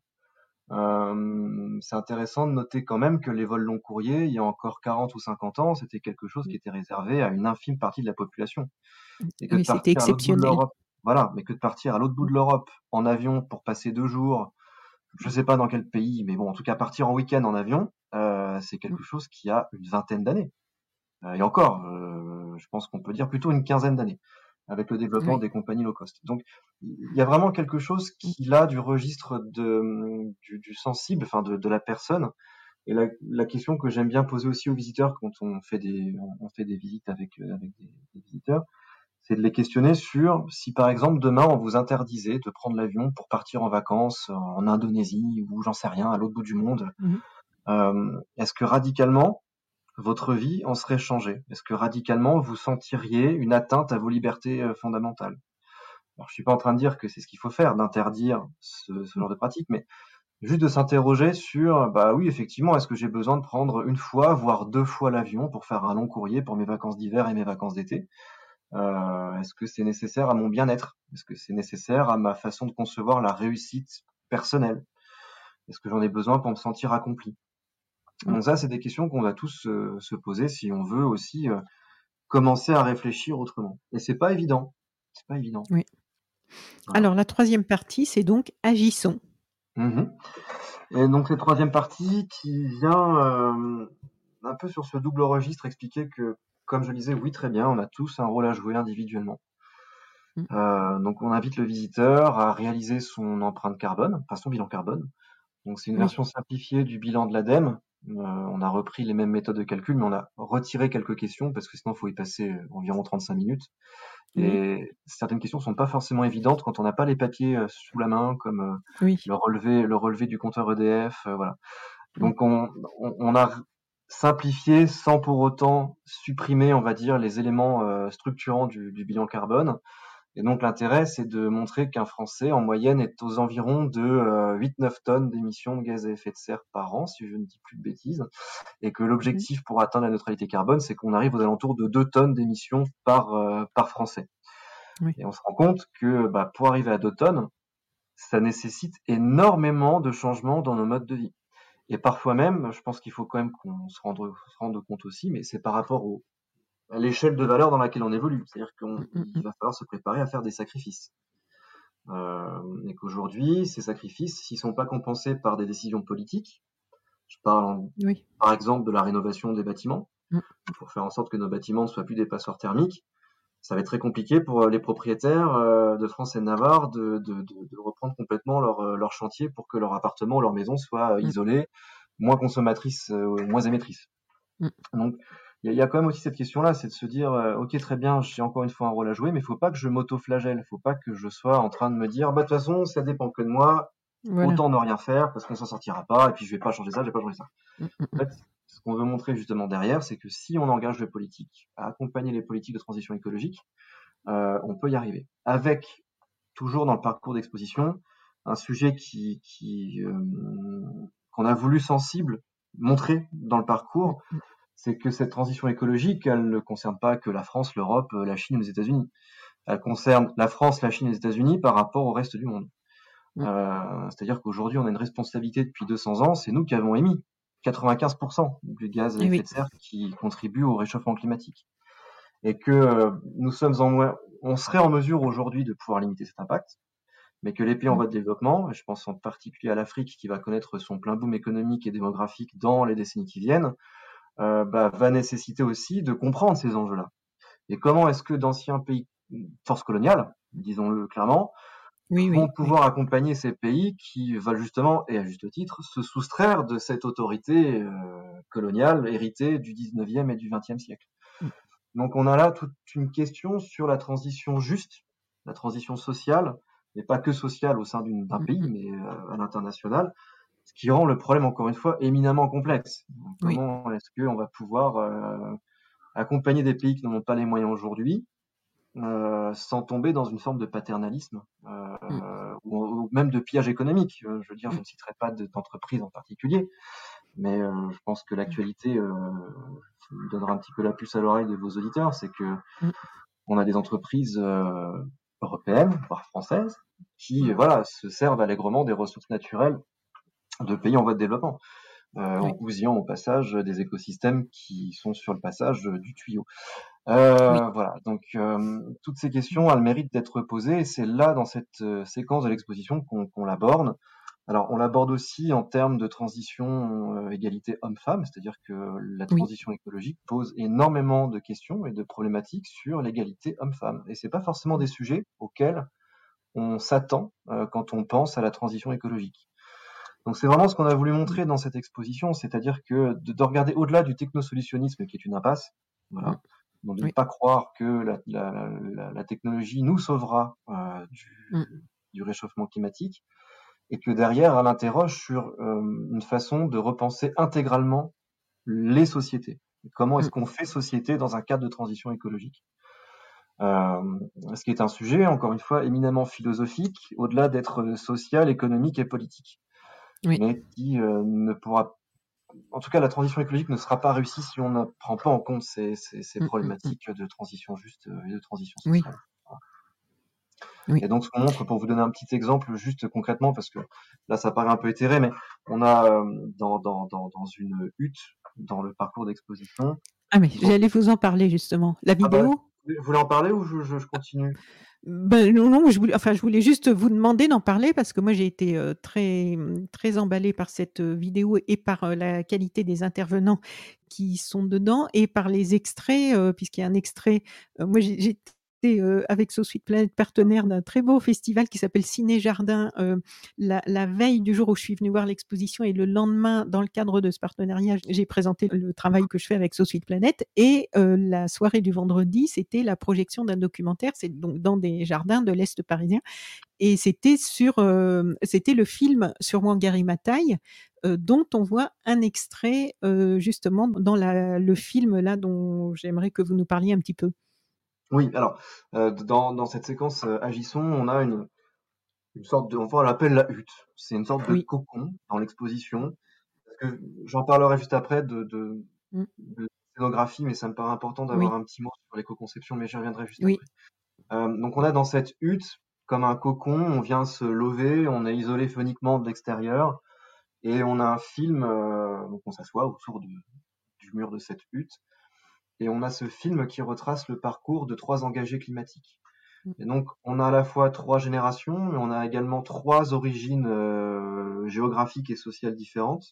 Euh, c'est intéressant de noter quand même que les vols long courriers, il y a encore quarante ou cinquante ans, c'était quelque chose qui était réservé à une infime partie de la population. Et que oui, de c'était exceptionnel. Voilà, mais que de partir à l'autre bout de l'Europe en avion pour passer deux jours, je sais pas dans quel pays, mais bon, en tout cas partir en week-end en avion, euh, c'est quelque chose qui a une vingtaine d'années. Euh, et encore, euh, je pense qu'on peut dire plutôt une quinzaine d'années. avec le développement Oui. des compagnies low cost. Donc, il y a vraiment quelque chose qui, là, du registre de, du, du sensible, enfin, de, de la personne. Et la, la question que j'aime bien poser aussi aux visiteurs quand on fait des, on fait des visites avec, avec des, des visiteurs, c'est de les questionner sur si, par exemple, demain, on vous interdisait de prendre l'avion pour partir en vacances en Indonésie ou j'en sais rien, à l'autre bout du monde. Mmh. Euh, est-ce que radicalement, votre vie en serait changée? Est-ce que radicalement, vous sentiriez une atteinte à vos libertés euh, fondamentales? Alors, je suis pas en train de dire que c'est ce qu'il faut faire, d'interdire ce, ce genre de pratique, mais juste de s'interroger sur, bah oui, effectivement, est-ce que j'ai besoin de prendre une fois, voire deux fois l'avion pour faire un long courrier pour mes vacances d'hiver et mes vacances d'été? Euh, est-ce que c'est nécessaire à mon bien-être? Est-ce que c'est nécessaire à ma façon de concevoir la réussite personnelle? Est-ce que j'en ai besoin pour me sentir accompli? Mmh. Donc ça, c'est des questions qu'on va tous euh, se poser si on veut aussi euh, commencer à réfléchir autrement. Et c'est pas évident. C'est pas évident. Oui. Voilà. Alors la troisième partie, c'est donc agissons. Mhm. Et donc cette troisième partie qui vient euh, un peu sur ce double registre expliquer que, comme je le disais, oui, très bien, on a tous un rôle à jouer individuellement. Mmh. Euh, donc on invite le visiteur à réaliser son empreinte carbone, enfin son bilan carbone. Donc c'est une Oui. version simplifiée du bilan de l'ADEME. Euh, on a repris les mêmes méthodes de calcul, mais on a retiré quelques questions parce que sinon il faut y passer environ trente-cinq minutes. Oui. Et certaines questions sont pas forcément évidentes quand on n'a pas les papiers euh, sous la main, comme euh, Oui. le relevé, le relevé du compteur E D F, euh, voilà. Mmh. Donc on, on, on a simplifié sans pour autant supprimer, on va dire, les éléments euh, structurants du, du bilan carbone. Et donc l'intérêt, c'est de montrer qu'un Français, en moyenne, est aux environs de euh, huit à neuf tonnes d'émissions de gaz à effet de serre par an, si je ne dis plus de bêtises, et que Mmh. l'objectif pour atteindre la neutralité carbone, c'est qu'on arrive aux alentours de deux tonnes d'émissions par, euh, par Français. Oui. Et on se rend compte que bah, pour arriver à deux tonnes, ça nécessite énormément de changements dans nos modes de vie. Et parfois même, je pense qu'il faut quand même qu'on se rende, se rende compte aussi, mais c'est par rapport au, à l'échelle de valeur dans laquelle on évolue. C'est-à-dire Mmh, qu'il mmh, mmh. va falloir se préparer à faire des sacrifices. Euh, et qu'aujourd'hui, ces sacrifices, s'ils sont pas compensés par des décisions politiques, je parle en- Oui. par exemple de la rénovation des bâtiments, Mmh. pour faire en sorte que nos bâtiments ne soient plus des passoires thermiques, ça va être très compliqué pour les propriétaires euh, de France et de Navarre de, de, de, de reprendre complètement leur, euh, leur chantier pour que leur appartement ou leur maison soit euh, Mmh. isolé, moins consommatrice, euh, moins émettrice. Mmh. Donc, il y, y a quand même aussi cette question-là, c'est de se dire, euh, ok, très bien, j'ai encore une fois un rôle à jouer, mais il faut pas que je m'auto-flagelle, faut pas que je sois en train de me dire, bah de toute façon, ça dépend que de moi, Voilà. autant ne rien faire parce qu'on s'en sortira pas, et puis je vais pas changer ça, je vais pas changer ça. Mmh, mmh, En fait, ce qu'on veut montrer justement derrière, c'est que si on engage le politique à accompagner les politiques de transition écologique, euh, on peut y arriver. Avec, toujours dans le parcours d'exposition, un sujet qui, qui euh, qu'on a voulu sensible, montrer dans le parcours, mmh. c'est que cette transition écologique, elle ne concerne pas que la France, l'Europe, la Chine ou les États-Unis. Elle concerne la France, la Chine et les États-Unis par rapport au reste du monde. Mmh. Euh, c'est-à-dire qu'aujourd'hui, on a une responsabilité depuis deux cents ans, c'est nous qui avons émis quatre-vingt-quinze pour cent du gaz à Eh effet oui. de serre qui contribue au réchauffement climatique. Et que euh, nous sommes en moins, on serait en mesure aujourd'hui de pouvoir limiter cet impact, mais que les pays en Mmh. voie de développement, et je pense en particulier à l'Afrique qui va connaître son plein boom économique et démographique dans les décennies qui viennent, euh, bah, va nécessiter aussi de comprendre ces enjeux-là. Et comment est-ce que d'anciens pays, forces coloniales, disons-le clairement, Oui, vont oui, oui. pouvoir accompagner ces pays qui veulent justement, et à juste titre, se soustraire de cette autorité euh, coloniale héritée du dix-neuvième et du vingtième siècle. Mmh. Donc on a là toute une question sur la transition juste, la transition sociale, mais pas que sociale au sein d'une- d'un Mmh, pays, mmh. mais euh, à l'international, ce qui rend le problème encore une fois éminemment complexe. Donc, Oui. comment est-ce qu'on va pouvoir euh, accompagner des pays qui n'en ont pas les moyens aujourd'hui, euh, sans tomber dans une forme de paternalisme Mmh. euh, ou, ou même de pillage économique. Euh, Je veux dire, je Mmh. ne citerai pas de- d'entreprise en particulier, mais euh, je pense que l'actualité euh, donnera un petit peu la puce à l'oreille de vos auditeurs, c'est que Mmh. on a des entreprises euh, européennes, voire françaises, qui voilà se servent allègrement des ressources naturelles de pays en voie de développement, euh, en Oui. bousillant au passage des écosystèmes qui sont sur le passage du tuyau. Oui. Euh, voilà, donc euh, toutes ces questions, elles méritent d'être posées, et c'est là, dans cette euh, séquence de l'exposition, qu'on qu'on l'aborde. Alors, on l'aborde aussi en termes de transition euh, égalité homme-femme, c'est-à-dire que la Oui. transition écologique pose énormément de questions et de problématiques sur l'égalité homme-femme. Et c'est pas forcément des sujets auxquels on s'attend euh, quand on pense à la transition écologique. Donc c'est vraiment ce qu'on a voulu montrer dans cette exposition, c'est-à-dire que de, de regarder au-delà du technosolutionnisme qui est une impasse, voilà, donc de ne Oui. pas croire que la, la, la, la technologie nous sauvera euh, du, Mm. du réchauffement climatique, et que derrière, elle interroge sur euh, une façon de repenser intégralement les sociétés. Comment est-ce Mm. qu'on fait société dans un cadre de transition écologique euh, ce qui est un sujet, encore une fois, éminemment philosophique, au-delà d'être social, économique et politique. Oui. Mais qui euh, ne pourra, en tout cas, la transition écologique ne sera pas réussie si on ne prend pas en compte ces, ces, ces Mm, mm, mm. problématiques de transition juste et de transition Oui. sociale. Voilà. Oui. Et donc, ce qu'on montre, pour vous donner un petit exemple, juste concrètement, parce que là, ça paraît un peu éthéré, mais on a euh, dans, dans, dans, dans une hutte, dans le parcours d'exposition. Ah mais Donc, j'allais vous en parler justement. La ah bah, vidéo? vous voulez en parler ou je, je, je continue? Ben non, non, je voulais, enfin, je voulais juste vous demander d'en parler parce que moi j'ai été euh, très, très emballée par cette euh, vidéo et par euh, la qualité des intervenants qui sont dedans et par les extraits, euh, puisqu'il y a un extrait. Euh, moi j'ai j'étais euh, avec So Sweet Planet partenaire d'un très beau festival qui s'appelle Ciné Jardin euh, la, la veille du jour où je suis venue voir l'exposition et le lendemain, dans le cadre de ce partenariat, j'ai présenté le travail que je fais avec So Sweet Planet et euh, la soirée du vendredi, c'était la projection d'un documentaire, c'est donc dans des jardins de l'Est parisien et c'était sur, euh, c'était le film sur Wangari Maathai euh, dont on voit un extrait euh, justement dans la, le film là dont j'aimerais que vous nous parliez un petit peu. Oui, alors, euh, dans, dans cette séquence euh, Agissons, on a une, une sorte de, enfin, on l'appelle la hutte. C'est une sorte de Oui. cocon dans l'exposition. Parce que j'en parlerai juste après de, de, Mm. de scénographie, mais ça me paraît important d'avoir Oui. un petit mot sur l'éco-conception, mais j'y reviendrai juste Oui. après. Euh, donc on a dans cette hutte, comme un cocon, on vient se lever, on est isolé phoniquement de l'extérieur, et on a un film, euh, donc on s'assoit autour de, du mur de cette hutte, et on a ce film qui retrace le parcours de trois engagés climatiques. Et donc, on a à la fois trois générations, mais on a également trois origines euh, géographiques et sociales différentes.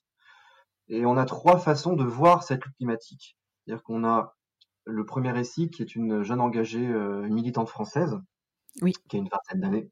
Et on a trois façons de voir cette lutte climatique. C'est-à-dire qu'on a le premier récit, qui est une jeune engagée, euh, une militante française, Oui. qui a une vingtaine d'années,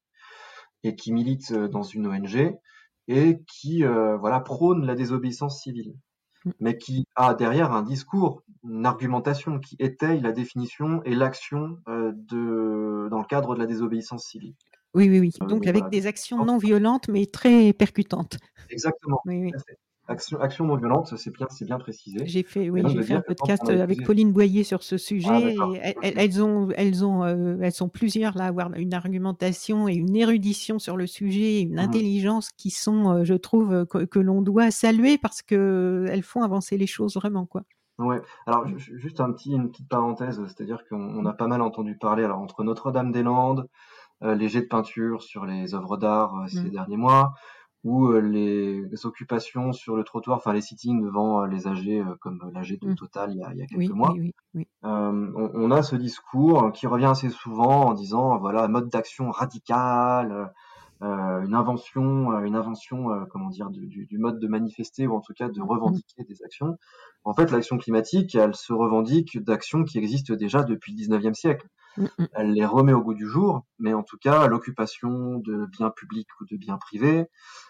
et qui milite euh, dans une O N G, et qui euh, voilà prône la désobéissance civile, mais qui a derrière un discours, une argumentation qui étaye la définition et l'action euh, de dans le cadre de la désobéissance civile. Oui, oui, oui. Euh, Donc avec voilà. des actions non violentes mais très percutantes. Exactement, Oui, oui. tout à fait. Action, action non violente, c'est bien, c'est bien précisé. J'ai fait, Et oui, donc j'ai de fait un dire que quand on podcast a avec épousé, Pauline Boyer sur ce ah sujet d'accord, et elles, ok. elles ont, elles ont, euh, elles sont plusieurs là à avoir une argumentation et une érudition sur le sujet, une Mhm. intelligence qui sont, euh, je trouve, que, que l'on doit saluer parce que elles font avancer les choses vraiment, quoi. Ouais. Alors ju- ju- juste un petit, une petite parenthèse, c'est-à-dire qu'on on a pas mal entendu parler, alors entre Notre-Dame-des-Landes, euh, les jets de peinture sur les œuvres d'art euh, ces Mm. derniers mois, ou euh, les, les occupations sur le trottoir, enfin les sittings devant euh, les A G, euh, comme l'A G de Mm. Total il y a, il y a quelques Oui, mois. oui, oui, oui. Euh, on, on a ce discours qui revient assez souvent en disant voilà mode d'action radical, euh, une invention, euh, une invention, euh, comment dire, du, du, du mode de manifester ou en tout cas de Mm. revendiquer des actions. En fait, l'action climatique, elle se revendique d'actions qui existent déjà depuis le dix-neuvième siècle. Mm. Mm. Elle les remet au goût du jour, mais en tout cas, l'occupation de biens publics ou de biens privés,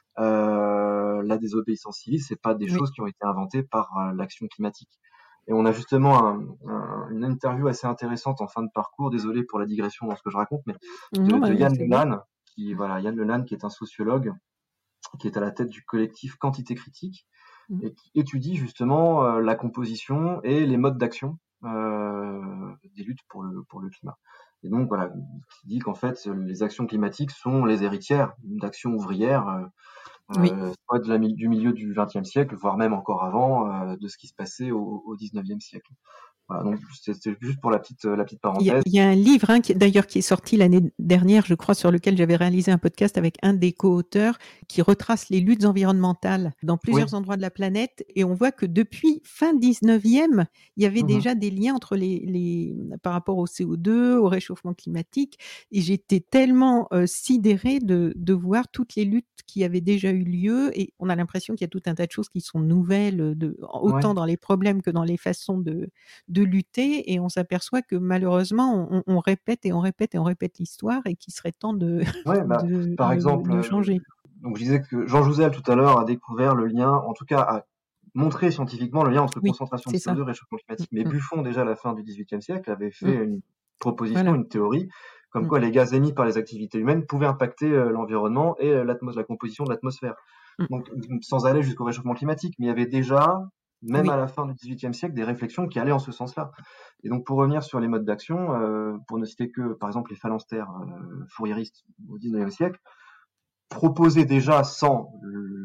euh, la désobéissance civile, c'est pas des Oui. choses qui ont été inventées par euh, l'action climatique. Et on a justement un, un, une interview assez intéressante en fin de parcours, désolé pour la digression dans ce que je raconte, mais de, Non, de bah, Yann c'est bien. Lelan, qui voilà, Yann Lelan, qui est un sociologue, qui est à la tête du collectif Quantité Critique, Mm. et qui étudie justement euh, la composition et les modes d'action euh, des luttes pour le, pour le climat. Et donc voilà, qui dit qu'en fait les actions climatiques sont les héritières d'actions ouvrières, euh, Oui. euh, soit de la, du milieu du vingtième siècle, voire même encore avant, euh, de ce qui se passait au, au dix-neuvième siècle. Voilà, donc c'était juste pour la petite, la petite Il y a, parenthèse. il y a un livre, hein, qui, d'ailleurs, qui est sorti l'année dernière, je crois, sur lequel j'avais réalisé un podcast avec un des co-auteurs, qui retrace les luttes environnementales dans plusieurs Oui. endroits de la planète. Et on voit que depuis fin dix-neuvième, il y avait Mmh. déjà des liens entre les, les, par rapport au C O deux, au réchauffement climatique. Et j'étais tellement euh, sidérée de, de voir toutes les luttes qui avaient déjà eu lieu. Et on a l'impression qu'il y a tout un tas de choses qui sont nouvelles, de, autant Ouais. dans les problèmes que dans les façons de, de lutter. Et on s'aperçoit que malheureusement, on, on répète et on répète et on répète l'histoire et qu'il serait temps de, Ouais, bah, de, par de, exemple, de euh, changer. donc je disais que Jean Jouzel tout à l'heure a découvert le lien, en tout cas a montré scientifiquement le lien entre Oui, concentration de c'est C O deux ça. et réchauffement Mm, climatique. Mais mm, Buffon, déjà à la fin du dix-huitième siècle, avait mm. fait une proposition, Voilà. une théorie, comme Mm. quoi les gaz émis par les activités humaines pouvaient impacter euh, l'environnement et euh, l'atmos- la composition de l'atmosphère. Mm. Donc, sans aller jusqu'au réchauffement climatique, mais il y avait déjà, même à Oui. la fin du dix-huitième siècle, des réflexions qui allaient en ce sens-là. Et donc, pour revenir sur les modes d'action, euh, pour ne citer que, par exemple, les phalanstères euh, fourriéristes au dix-neuvième siècle, proposaient déjà, sans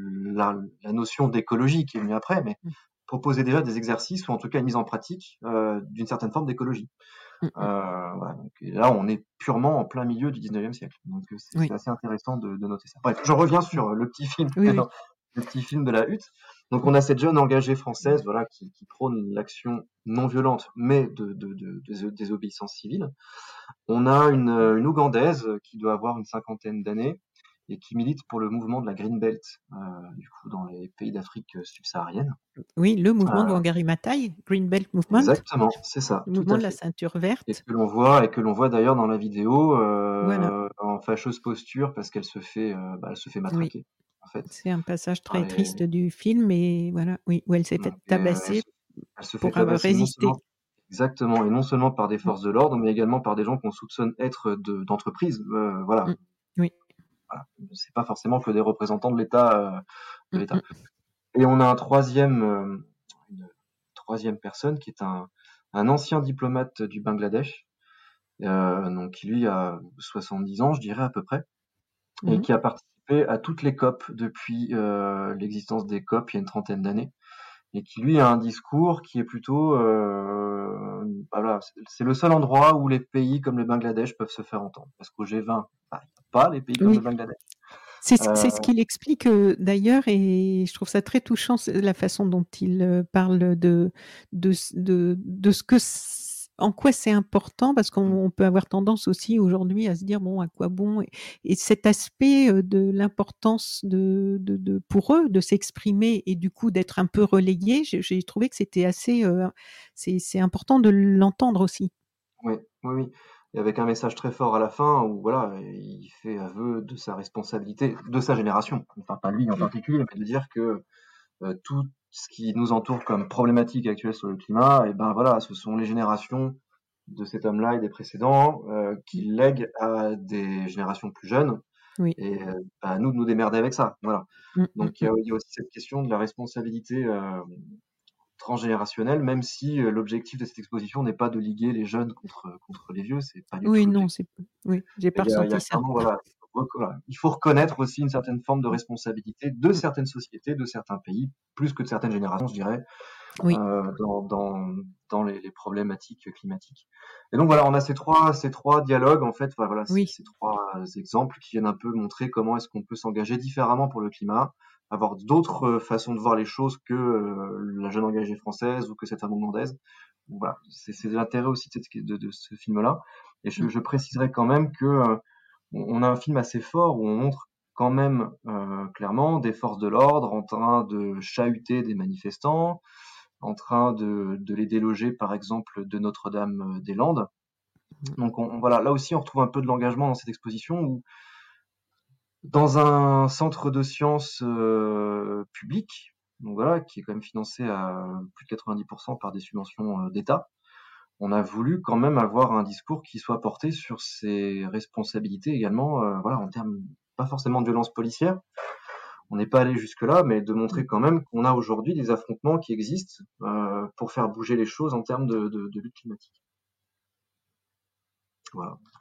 la, la notion d'écologie qui est venue après, mais Mm, proposaient déjà des exercices ou en tout cas une mise en pratique euh, d'une certaine forme d'écologie. mm, mm. Euh, voilà, donc, et là, on est purement en plein milieu du dix-neuvième siècle. Donc, c'est Oui. c'est assez intéressant de, de noter ça. Bref, je reviens Mm. sur le petit film, Oui, oui. le petit film de la hutte. Donc, Mm. on a cette jeune engagée française, voilà, qui, qui prône l'action non violente, mais de, de, de, de désobéissance civile. On a une, une Ougandaise qui doit avoir une cinquantaine d'années et qui milite pour le mouvement de la Green Belt, euh, du coup, dans les pays d'Afrique subsaharienne. Oui, le mouvement de Euh, Wangari Maathai, Green Belt Movement, exactement, c'est ça, le tout mouvement à de la fait. ceinture Et verte. que l'on voit et que l'on voit d'ailleurs dans la vidéo Voilà. euh, en fâcheuse posture parce qu'elle se fait euh, bah, elle se fait Oui. matraquer en fait. C'est un passage par très les- triste du film, et voilà, oui, où elle s'est fait et, euh, elle, tabasser se, elle se fait pour avoir tabasser non résisté. seulement exactement et non seulement par des Mm, forces de l'ordre mais également par des gens qu'on soupçonne être de, d'entreprises. Euh, voilà, mm. Oui. voilà. C'est pas forcément que des représentants de l'État euh, de Mm, l'État. mm. Et on a un troisième euh, une troisième personne qui est un un ancien diplomate du Bangladesh, euh, donc qui lui a soixante-dix ans, je dirais à peu près. Et Mm. qui a participé à toutes les COP depuis euh, l'existence des COP il y a une trentaine d'années, et qui lui a un discours qui est plutôt, euh, voilà, c'est le seul endroit où les pays comme le Bangladesh peuvent se faire entendre, parce qu'au G vingt, bah, il n'y a pas les pays comme le Oui. Bangladesh. C'est Euh, c'est ce qu'il explique euh, d'ailleurs, et je trouve ça très touchant, c'est la façon dont il euh, parle de, de, de, de ce que c- en quoi c'est important, parce qu'on on peut avoir tendance aussi aujourd'hui à se dire bon, à quoi bon, et, et cet aspect euh, de l'importance de, de, de pour eux de s'exprimer et du coup d'être un peu relayé, j'ai j'ai trouvé que c'était assez euh, c'est c'est important de l'entendre aussi. oui, oui, oui. Et avec un message très fort à la fin où voilà, il fait aveu de sa responsabilité, de sa génération, enfin pas lui en Mm. particulier, mais de dire que euh, tout ce qui nous entoure comme problématique actuelle sur le climat, et ben voilà, ce sont les générations de cet homme-là et des précédents euh, qui lèguent à des générations plus jeunes Oui. et euh, à nous de nous démerder avec ça. Voilà. Mm, mm, Donc il y mm. a, il y a aussi cette question de la responsabilité euh, transgénérationnelle, même si euh, l'objectif de cette exposition n'est pas de liguer les jeunes contre contre les vieux, c'est pas du tout Oui, non, l'objectif. c'est oui, j'ai Il pas y a, il y a ressenti ça. clairement voilà, voilà, il faut reconnaître aussi une certaine forme de Mm, responsabilité de mm. certaines sociétés, de certains pays, plus que de certaines générations, je dirais, Oui. euh, dans, dans, dans les, les problématiques climatiques. Et donc voilà, on a ces trois, ces trois dialogues, en fait, voilà, ces, Oui. ces trois exemples qui viennent un peu montrer comment est-ce qu'on peut s'engager différemment pour le climat, avoir d'autres euh, façons de voir les choses que euh, la jeune engagée française ou que cette femme ougandaise. Voilà, c'est c'est l'intérêt aussi de, cette- de, de ce film-là. Et je, Mm. je préciserai quand même que euh, on a un film assez fort où on montre quand même euh, clairement des forces de l'ordre en train de chahuter des manifestants, en train de, de les déloger, par exemple, de Notre-Dame-des-Landes. Donc on, voilà, là aussi on retrouve un peu de l'engagement dans cette exposition où, dans un centre de sciences euh, public, donc voilà, qui est quand même financé à plus de quatre-vingt-dix pour cent par des subventions euh, d'État, on a voulu quand même avoir un discours qui soit porté sur ses responsabilités également, euh, voilà, en termes pas forcément de violence policière, on n'est pas allé jusque-là, mais de montrer quand même qu'on a aujourd'hui des affrontements qui existent euh, pour faire bouger les choses en termes de, de, de lutte climatique. Voilà.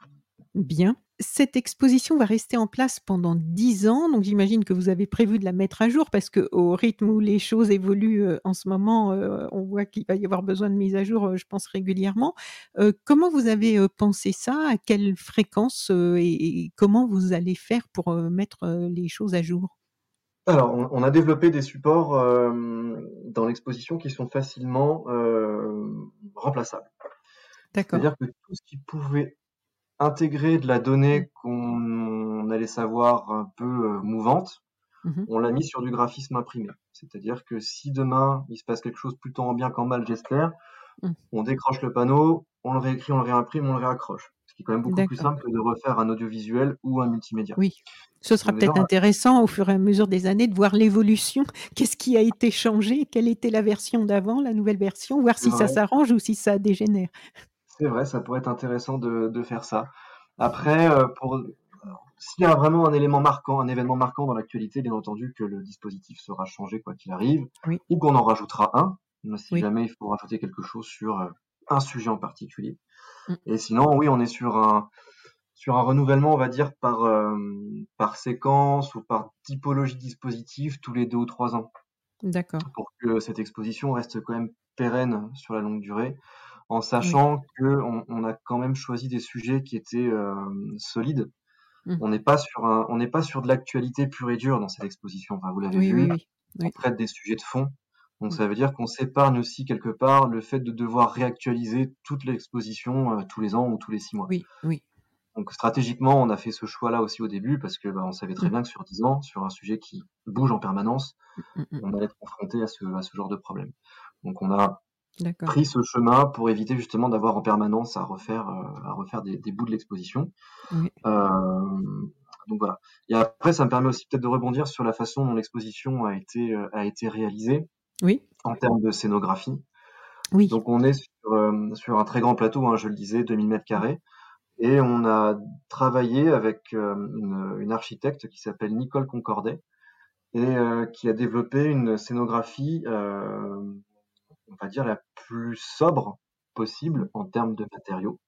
Bien. Cette exposition va rester en place pendant dix ans, donc j'imagine que vous avez prévu de la mettre à jour parce qu'au rythme où les choses évoluent, heu, en ce moment, heu, on voit qu'il va y avoir besoin de mise à jour, heu, je pense régulièrement. Heu, comment vous avez, heu, pensé ça? À quelle fréquence, heu, et et comment vous allez faire pour, heu, mettre, heu, les choses à jour? Alors, on, on a développé des supports euh, dans l'exposition qui sont facilement euh, remplaçables. D'accord. C'est-à-dire que tout ce qui pouvait intégrer de la Mmh. donnée qu'on allait savoir un peu euh, mouvante, Mmh mh. on l'a mis sur du graphisme imprimé. C'est-à-dire que si demain il se passe quelque chose plutôt en bien qu'en mal, j'espère, Mmh. on décroche le panneau, on le réécrit, on le réimprime, on le réaccroche. Ce qui est quand même beaucoup plus D'accord. simple que de refaire un audiovisuel ou un multimédia. Oui. Ce sera Donc déjà, peut-être intéressant au fur et à mesure des années de voir l'évolution. Qu'est-ce qui a été changé? Quelle était la version d'avant, la nouvelle version? Voir c'est si ça vrai, s'arrange ou si ça dégénère. c'est vrai, ça pourrait être intéressant de, de faire ça. Après, euh, pour s'il y a vraiment un élément marquant, un événement marquant dans l'actualité, bien entendu que le dispositif sera changé quoi qu'il arrive, Oui, ou qu'on en rajoutera un, si oui. jamais il faut rajouter quelque chose sur euh, un sujet en particulier. Mmh. Et sinon, oui, on est sur un sur un renouvellement, on va dire par euh, par séquence ou par typologie de dispositif tous les deux ou trois ans, D'accord. pour que cette exposition reste quand même pérenne sur la longue durée, en Oui. sachant que on, on a quand même choisi des sujets qui étaient euh, solides. Mmh. On n'est pas sur un, on n'est pas sur de l'actualité pure et dure dans cette exposition. Enfin, vous l'avez Oui, oui, vu, oui. on Oui. traite des sujets de fond. Donc Mmh. ça veut dire qu'on s'épargne aussi quelque part le fait de devoir réactualiser toute l'exposition euh, tous les ans ou tous les six mois. Oui, oui. Donc stratégiquement, on a fait ce choix-là aussi au début parce que bah, on savait très Mmh. bien que sur dix ans, sur un sujet qui bouge en permanence, Mmh mh. on allait être confronté à ce, à ce genre de problème. Donc on a D'accord. pris ce chemin pour éviter justement d'avoir en permanence à refaire, euh, à refaire des, des bouts de l'exposition. Oui. Euh, donc voilà. Et après, ça me permet aussi peut-être de rebondir sur la façon dont l'exposition a été, euh, a été réalisée Oui. en termes de scénographie. Oui. Donc on est sur, euh, sur un très grand plateau, hein, je le disais, deux mille mètres Mmh. carrés. Et on a travaillé avec euh, une, une architecte qui s'appelle Nicole Concordet et euh, qui a développé une scénographie, euh, on va dire, la plus sobre Mmh. possible en termes de matériaux.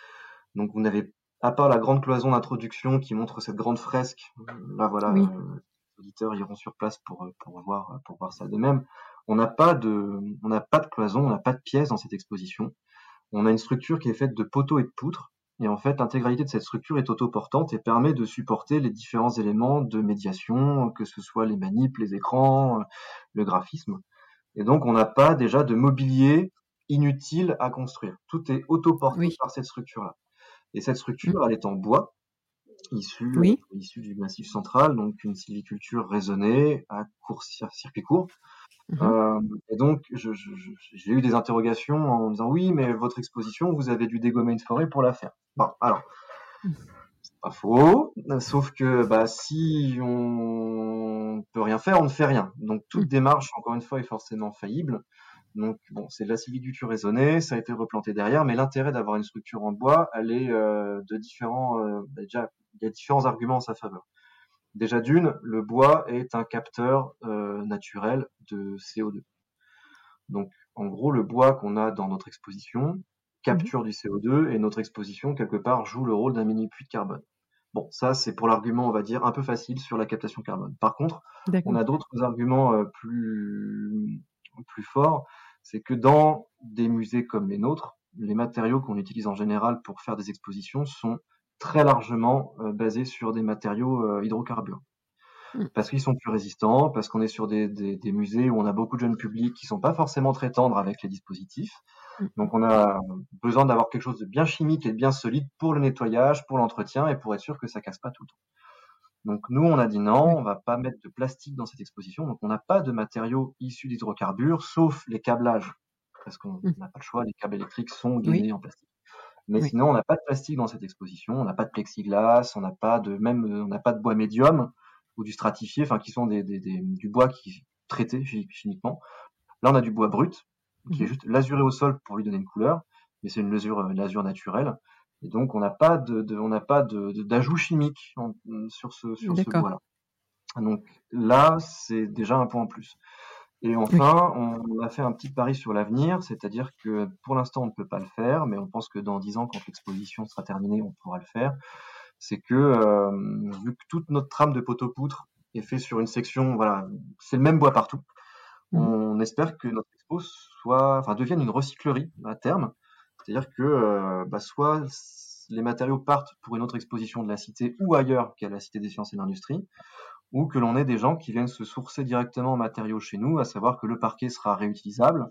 Donc vous n'avez, à part la grande cloison d'introduction qui montre cette grande fresque, là voilà, Oui. euh, les auditeurs iront sur place pour, euh, pour, voir, pour voir ça de même. On n'a pas de, on n'a pas de cloison, on n'a pas de pièces dans cette exposition. On a une structure qui est faite de poteaux et de poutres. Et en fait, l'intégralité de cette structure est autoportante et permet de supporter les différents éléments de médiation, que ce soit les manips, les écrans, le graphisme. Et donc, on n'a pas déjà de mobilier inutile à construire. Tout est autoporté Oui. par cette structure-là. Et cette Mmh. structure, elle est en bois, issue, euh, Oui. issue du massif central, donc une sylviculture raisonnée à court circuit court. Mmh mh. Euh, et donc, je, je, je, j'ai eu des interrogations en me disant oui, mais votre exposition, vous avez dû dégommer une forêt pour la faire. Bon, alors, Mmh. pas faux, sauf que bah, si on peut rien faire, on ne fait rien. Donc, toute Mmh. démarche, encore une fois, est forcément faillible. Donc, bon, c'est de la sylviculture raisonnée, ça a été replanté derrière, mais l'intérêt d'avoir une structure en bois, elle est euh, de différents. Euh, bah, déjà, il y a différents arguments en sa faveur. Déjà d'une, le bois est un capteur euh, naturel de C O deux. Donc, en gros, le bois qu'on a dans notre exposition Mmh. capture du C O deux et notre exposition, quelque part, joue le rôle d'un mini puits de carbone. Bon, ça, c'est pour l'argument, on va dire, un peu facile sur la captation carbone. Par contre, on D'accord. a d'autres arguments euh, plus, plus forts. C'est que dans des musées comme les nôtres, les matériaux qu'on utilise en général pour faire des expositions sont très largement euh, basés sur des matériaux euh, hydrocarbures. Mmh. Parce qu'ils sont plus résistants, parce qu'on est sur des, des, des musées où on a beaucoup de jeunes publics qui sont pas forcément très tendres avec les dispositifs. Mmh. Donc on a besoin d'avoir quelque chose de bien chimique et de bien solide pour le nettoyage, pour l'entretien et pour être sûr que ça casse pas tout le temps. Donc nous, on a dit non, Oui. on va pas mettre de plastique dans cette exposition. Donc on n'a pas de matériaux issus d'hydrocarbures, sauf les câblages, parce qu'on Mmh. n'a pas le choix, les câbles électriques sont Oui. gainés en plastique. Mais Oui. sinon, on n'a pas de plastique dans cette exposition, on n'a pas de plexiglas, on n'a pas de même, on n'a pas de bois médium ou du stratifié, enfin qui sont des, des, des du bois qui est traité chimiquement. Là, on a du bois brut qui est Mmh. juste lasuré au sol pour lui donner une couleur, mais c'est une lasure, une lasure naturelle. Et donc, on n'a pas de, de on n'a pas de, de- d'ajout chimique en- sur ce sur ce D'accord. bois-là. Donc là, c'est déjà un point en plus. Et enfin, oui. on a fait un petit pari sur l'avenir, c'est-à-dire que pour l'instant, on ne peut pas le faire, mais on pense que dans dix ans, quand l'exposition sera terminée, on pourra le faire. C'est que, euh, vu que toute notre trame de poteau-poutre est faite sur une section, voilà, c'est le même bois partout, mmh. on espère que notre expo soit, enfin, devienne une recyclerie à terme. C'est-à-dire que, euh, bah, soit les matériaux partent pour une autre exposition de la cité ou ailleurs qu'à la Cité des Sciences et de l'Industrie, ou que l'on ait des gens qui viennent se sourcer directement en matériaux chez nous, à savoir que le parquet sera réutilisable,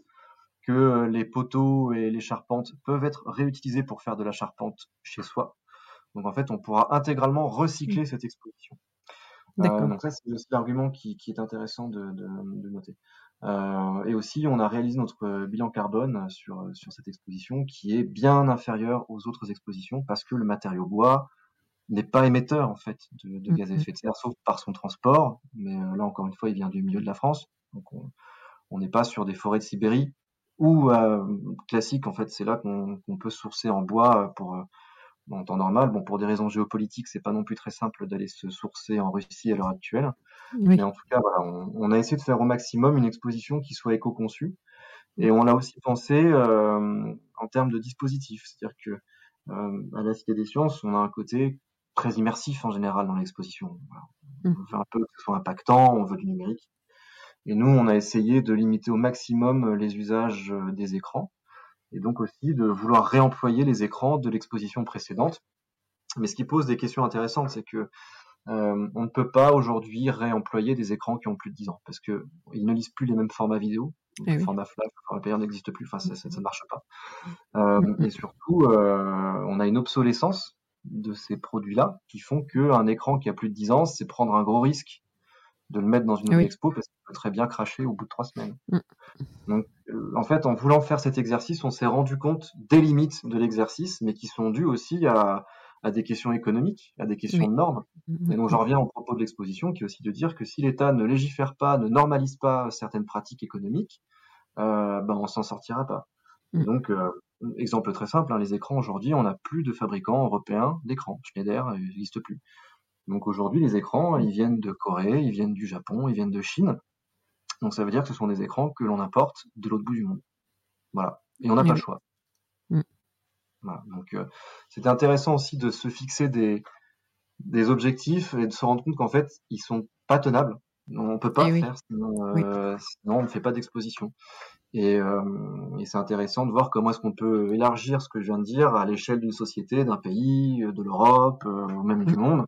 que les poteaux et les charpentes peuvent être réutilisés pour faire de la charpente chez soi. Donc en fait, on pourra intégralement recycler mmh. cette exposition. Euh, donc ça, c'est aussi l'argument qui, qui est intéressant de, de, de noter. Euh, et aussi, on a réalisé notre bilan carbone sur, sur cette exposition qui est bien inférieur aux autres expositions parce que le matériau bois n'est pas émetteur en fait de, de gaz à effet de serre, sauf par son transport. Mais euh, là, encore une fois, il vient du milieu de la France, donc on n'est pas sur des forêts de Sibérie ou euh, classique. En fait, c'est là qu'on, qu'on peut sourcer en bois pour euh, en temps normal. Bon, pour des raisons géopolitiques, c'est pas non plus très simple d'aller se sourcer en Russie à l'heure actuelle. Oui. Mais en tout cas, voilà, on, on a essayé de faire au maximum une exposition qui soit éco-conçue. Et on l'a aussi pensé euh, en termes de dispositifs, c'est-à-dire que euh, à la Cité des Sciences, on a un côté très immersif en général dans l'exposition. Voilà. On veut un peu que ce soit impactant, on veut du numérique. Et nous, on a essayé de limiter au maximum les usages des écrans et donc aussi de vouloir réemployer les écrans de l'exposition précédente. Mais ce qui pose des questions intéressantes, c'est que euh, on ne peut pas aujourd'hui réemployer des écrans qui ont plus de dix ans parce que ils ne lisent plus les mêmes formats vidéo. Donc eh le oui. format flash, le format player n'existe plus. Enfin, ça, ça, ça ne marche pas. Euh, mm-hmm. Et surtout, euh, on a une obsolescence de ces produits-là qui font qu'un écran qui a plus de dix ans, c'est prendre un gros risque de le mettre dans une autre oui. expo parce qu'il peut très bien cracher au bout de trois semaines. Mm. Donc, euh, en fait, en voulant faire cet exercice, on s'est rendu compte des limites de l'exercice, mais qui sont dues aussi à, à des questions économiques, à des questions oui. de normes. Et donc, j'en reviens au propos de l'exposition, qui est aussi de dire que si l'État ne légifère pas, ne normalise pas certaines pratiques économiques, euh, ben, on s'en sortira pas. Mm. Et donc, euh, exemple très simple, hein, les écrans aujourd'hui, on n'a plus de fabricants européens d'écrans. Schneider n'existe plus. Donc aujourd'hui, les écrans, ils viennent de Corée, ils viennent du Japon, ils viennent de Chine. Donc ça veut dire que ce sont des écrans que l'on importe de l'autre bout du monde. Voilà. Et on n'a oui. pas le choix. Mm. Voilà. Donc euh, c'était intéressant aussi de se fixer des, des objectifs et de se rendre compte qu'en fait, ils sont pas tenables. On peut pas et faire, oui. sinon, euh, oui. sinon on ne fait pas d'exposition. Et, euh, et c'est intéressant de voir comment est-ce qu'on peut élargir ce que je viens de dire à l'échelle d'une société, d'un pays, de l'Europe, euh, ou même mm. du monde.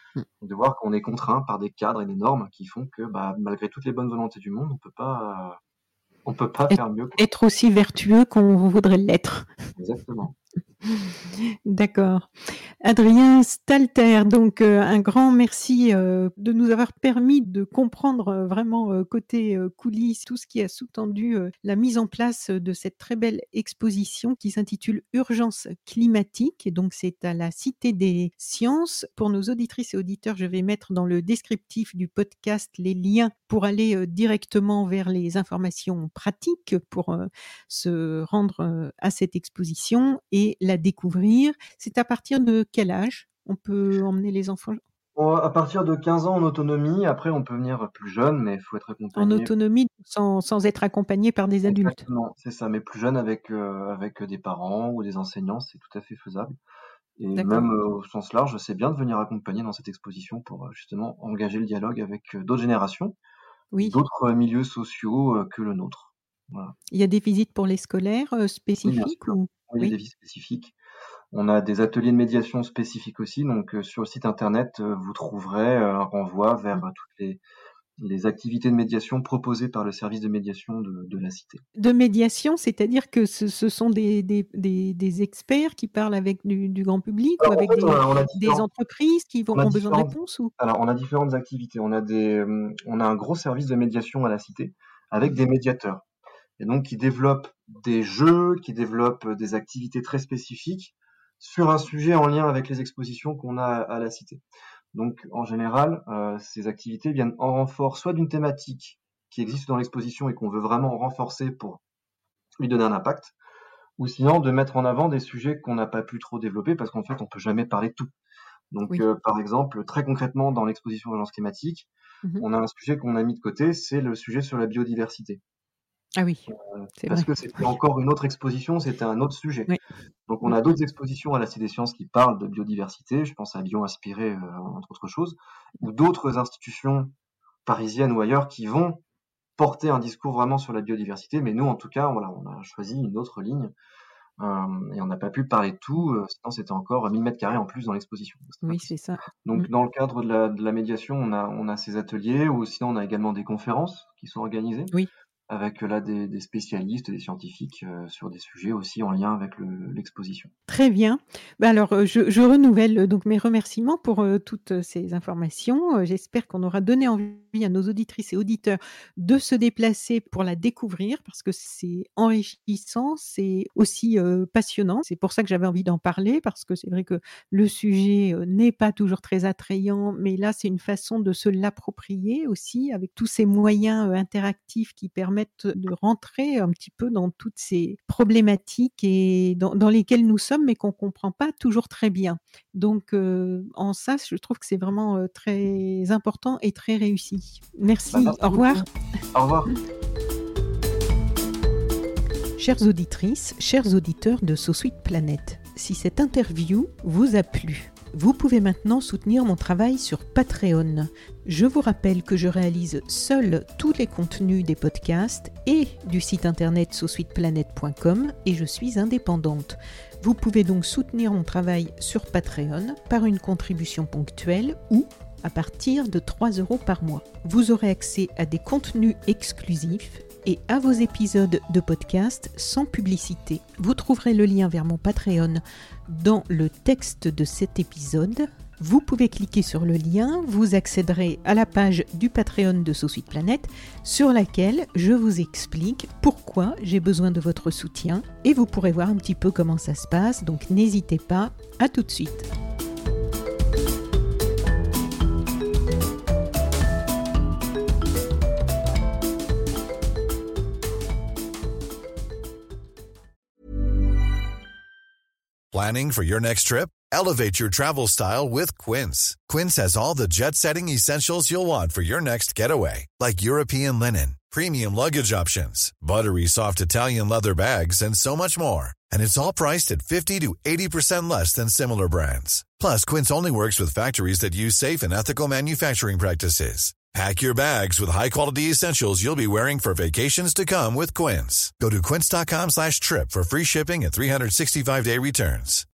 De voir qu'on est contraint par des cadres et des normes qui font que, bah, malgré toutes les bonnes volontés du monde, on peut pas, euh, on peut pas être, faire mieux. Être aussi vertueux qu'on voudrait l'être. Exactement. D'accord. Adrien Stalter, donc euh, un grand merci euh, de nous avoir permis de comprendre euh, vraiment euh, côté euh, coulisses tout ce qui a sous-tendu euh, la mise en place de cette très belle exposition qui s'intitule Urgence climatique. Et donc c'est à la Cité des Sciences. Pour nos auditrices et auditeurs, je vais mettre dans le descriptif du podcast les liens pour aller euh, directement vers les informations pratiques pour euh, se rendre euh, à cette exposition et la découvrir. C'est à partir de quel âge on peut emmener les enfants? À partir de quinze ans en autonomie, après on peut venir plus jeune, mais il faut être accompagné. En autonomie, sans, sans être accompagné par des adultes. Exactement, c'est ça, mais plus jeune avec, euh, avec des parents ou des enseignants, c'est tout à fait faisable. Et D'accord. même euh, au sens large, c'est bien de venir accompagner dans cette exposition pour euh, justement engager le dialogue avec euh, d'autres générations, oui. d'autres euh, milieux sociaux euh, que le nôtre. Voilà. Il y a des visites pour les scolaires euh, spécifiques oui, ou... oui, il y a des visites spécifiques. On a des ateliers de médiation spécifiques aussi, donc euh, sur le site internet, euh, vous trouverez euh, un renvoi vers mmh. toutes les, les activités de médiation proposées par le service de médiation de, de la Cité. De médiation, c'est-à-dire que ce, ce sont des, des, des, des experts qui parlent avec du, du grand public alors, ou avec en fait, des, on a, on a des entreprises qui vont, ont besoin de réponses ou... Alors, on a différentes activités. On a, des, on a un gros service de médiation à la Cité avec des médiateurs. Et donc, qui développent des jeux, qui développent des activités très spécifiques sur un sujet en lien avec les expositions qu'on a à la Cité. Donc, en général, euh, ces activités viennent en renfort soit d'une thématique qui existe dans l'exposition et qu'on veut vraiment renforcer pour lui donner un impact, ou sinon de mettre en avant des sujets qu'on n'a pas pu trop développer parce qu'en fait, on peut jamais parler de tout. Donc, Oui. euh, par exemple, très concrètement, dans l'exposition d'urgence climatique, Mmh. on a un sujet qu'on a mis de côté, c'est le sujet sur la biodiversité. Ah oui, c'est Parce vrai. que c'était Oui, encore une autre exposition, c'était un autre sujet. oui. Donc, on Mmh a mh. d'autres expositions à la Cité des Sciences qui parlent de biodiversité, je pense à Bio Inspiré, euh, entre autres choses, ou d'autres institutions parisiennes ou ailleurs qui vont porter un discours vraiment sur la biodiversité. Mais nous, en tout cas, voilà, on a choisi une autre ligne. Euh, et on n'a pas pu parler de tout, euh, sinon c'était encore mille mètres carrés en plus dans l'exposition. C'était pas Oui, possible. c'est ça. Mmh. Donc, dans le cadre de la, de la médiation, on a, on a ces ateliers, ou sinon on a également des conférences qui sont organisées, Oui. avec là des, des spécialistes, des scientifiques euh, sur des sujets aussi en lien avec le, l'exposition. Très bien. Bah, alors, heu, je je renouvelle, heu, donc mes remerciements pour, heu, toutes, heu, ces informations. Heu, j'espère qu'on aura donné envie à nos auditrices et auditeurs de se déplacer pour la découvrir parce que c'est enrichissant, c'est aussi, heu, passionnant. C'est pour ça que j'avais envie d'en parler parce que c'est vrai que le sujet, heu, n'est pas toujours très attrayant, mais là, c'est une façon de se l'approprier aussi avec tous ces moyens, heu, interactifs qui permettent de rentrer un petit peu dans toutes ces problématiques et dans dans lesquelles nous sommes, mais qu'on comprend pas toujours très bien. Donc, heu, en ça, je trouve que c'est vraiment, heu, très important et très réussi. Merci, Bah, merci au revoir. beaucoup. Au revoir. Chères auditrices, chers auditeurs de SoSuite Planète, si cette interview vous a plu, vous pouvez maintenant soutenir mon travail sur Patreon. Je vous rappelle que je réalise seul tous les contenus des podcasts et du site internet sosuite planète point com et je suis indépendante. Vous pouvez donc soutenir mon travail sur Patreon par une contribution ponctuelle ou à partir de trois euros par mois. Vous aurez accès à des contenus exclusifs et à vos épisodes de podcast sans publicité. Vous trouverez le lien vers mon Patreon dans le texte de cet épisode. Vous pouvez cliquer sur le lien, vous accéderez à la page du Patreon de SoSuite Planète sur laquelle je vous explique pourquoi j'ai besoin de votre soutien et vous pourrez voir un petit peu comment ça se passe, donc n'hésitez pas, à tout de suite. Planning for your next trip? Elevate your travel style with Quince. Quince has all the jet-setting essentials you'll want for your next getaway, like European linen, premium luggage options, buttery soft Italian leather bags, and so much more. And it's all priced at fifty to eighty percent less than similar brands. Plus, Quince only works with factories that use safe and ethical manufacturing practices. Pack your bags with high-quality essentials you'll be wearing for vacations to come with Quince. Go to quince dot com slash trip for free shipping and three sixty-five day returns.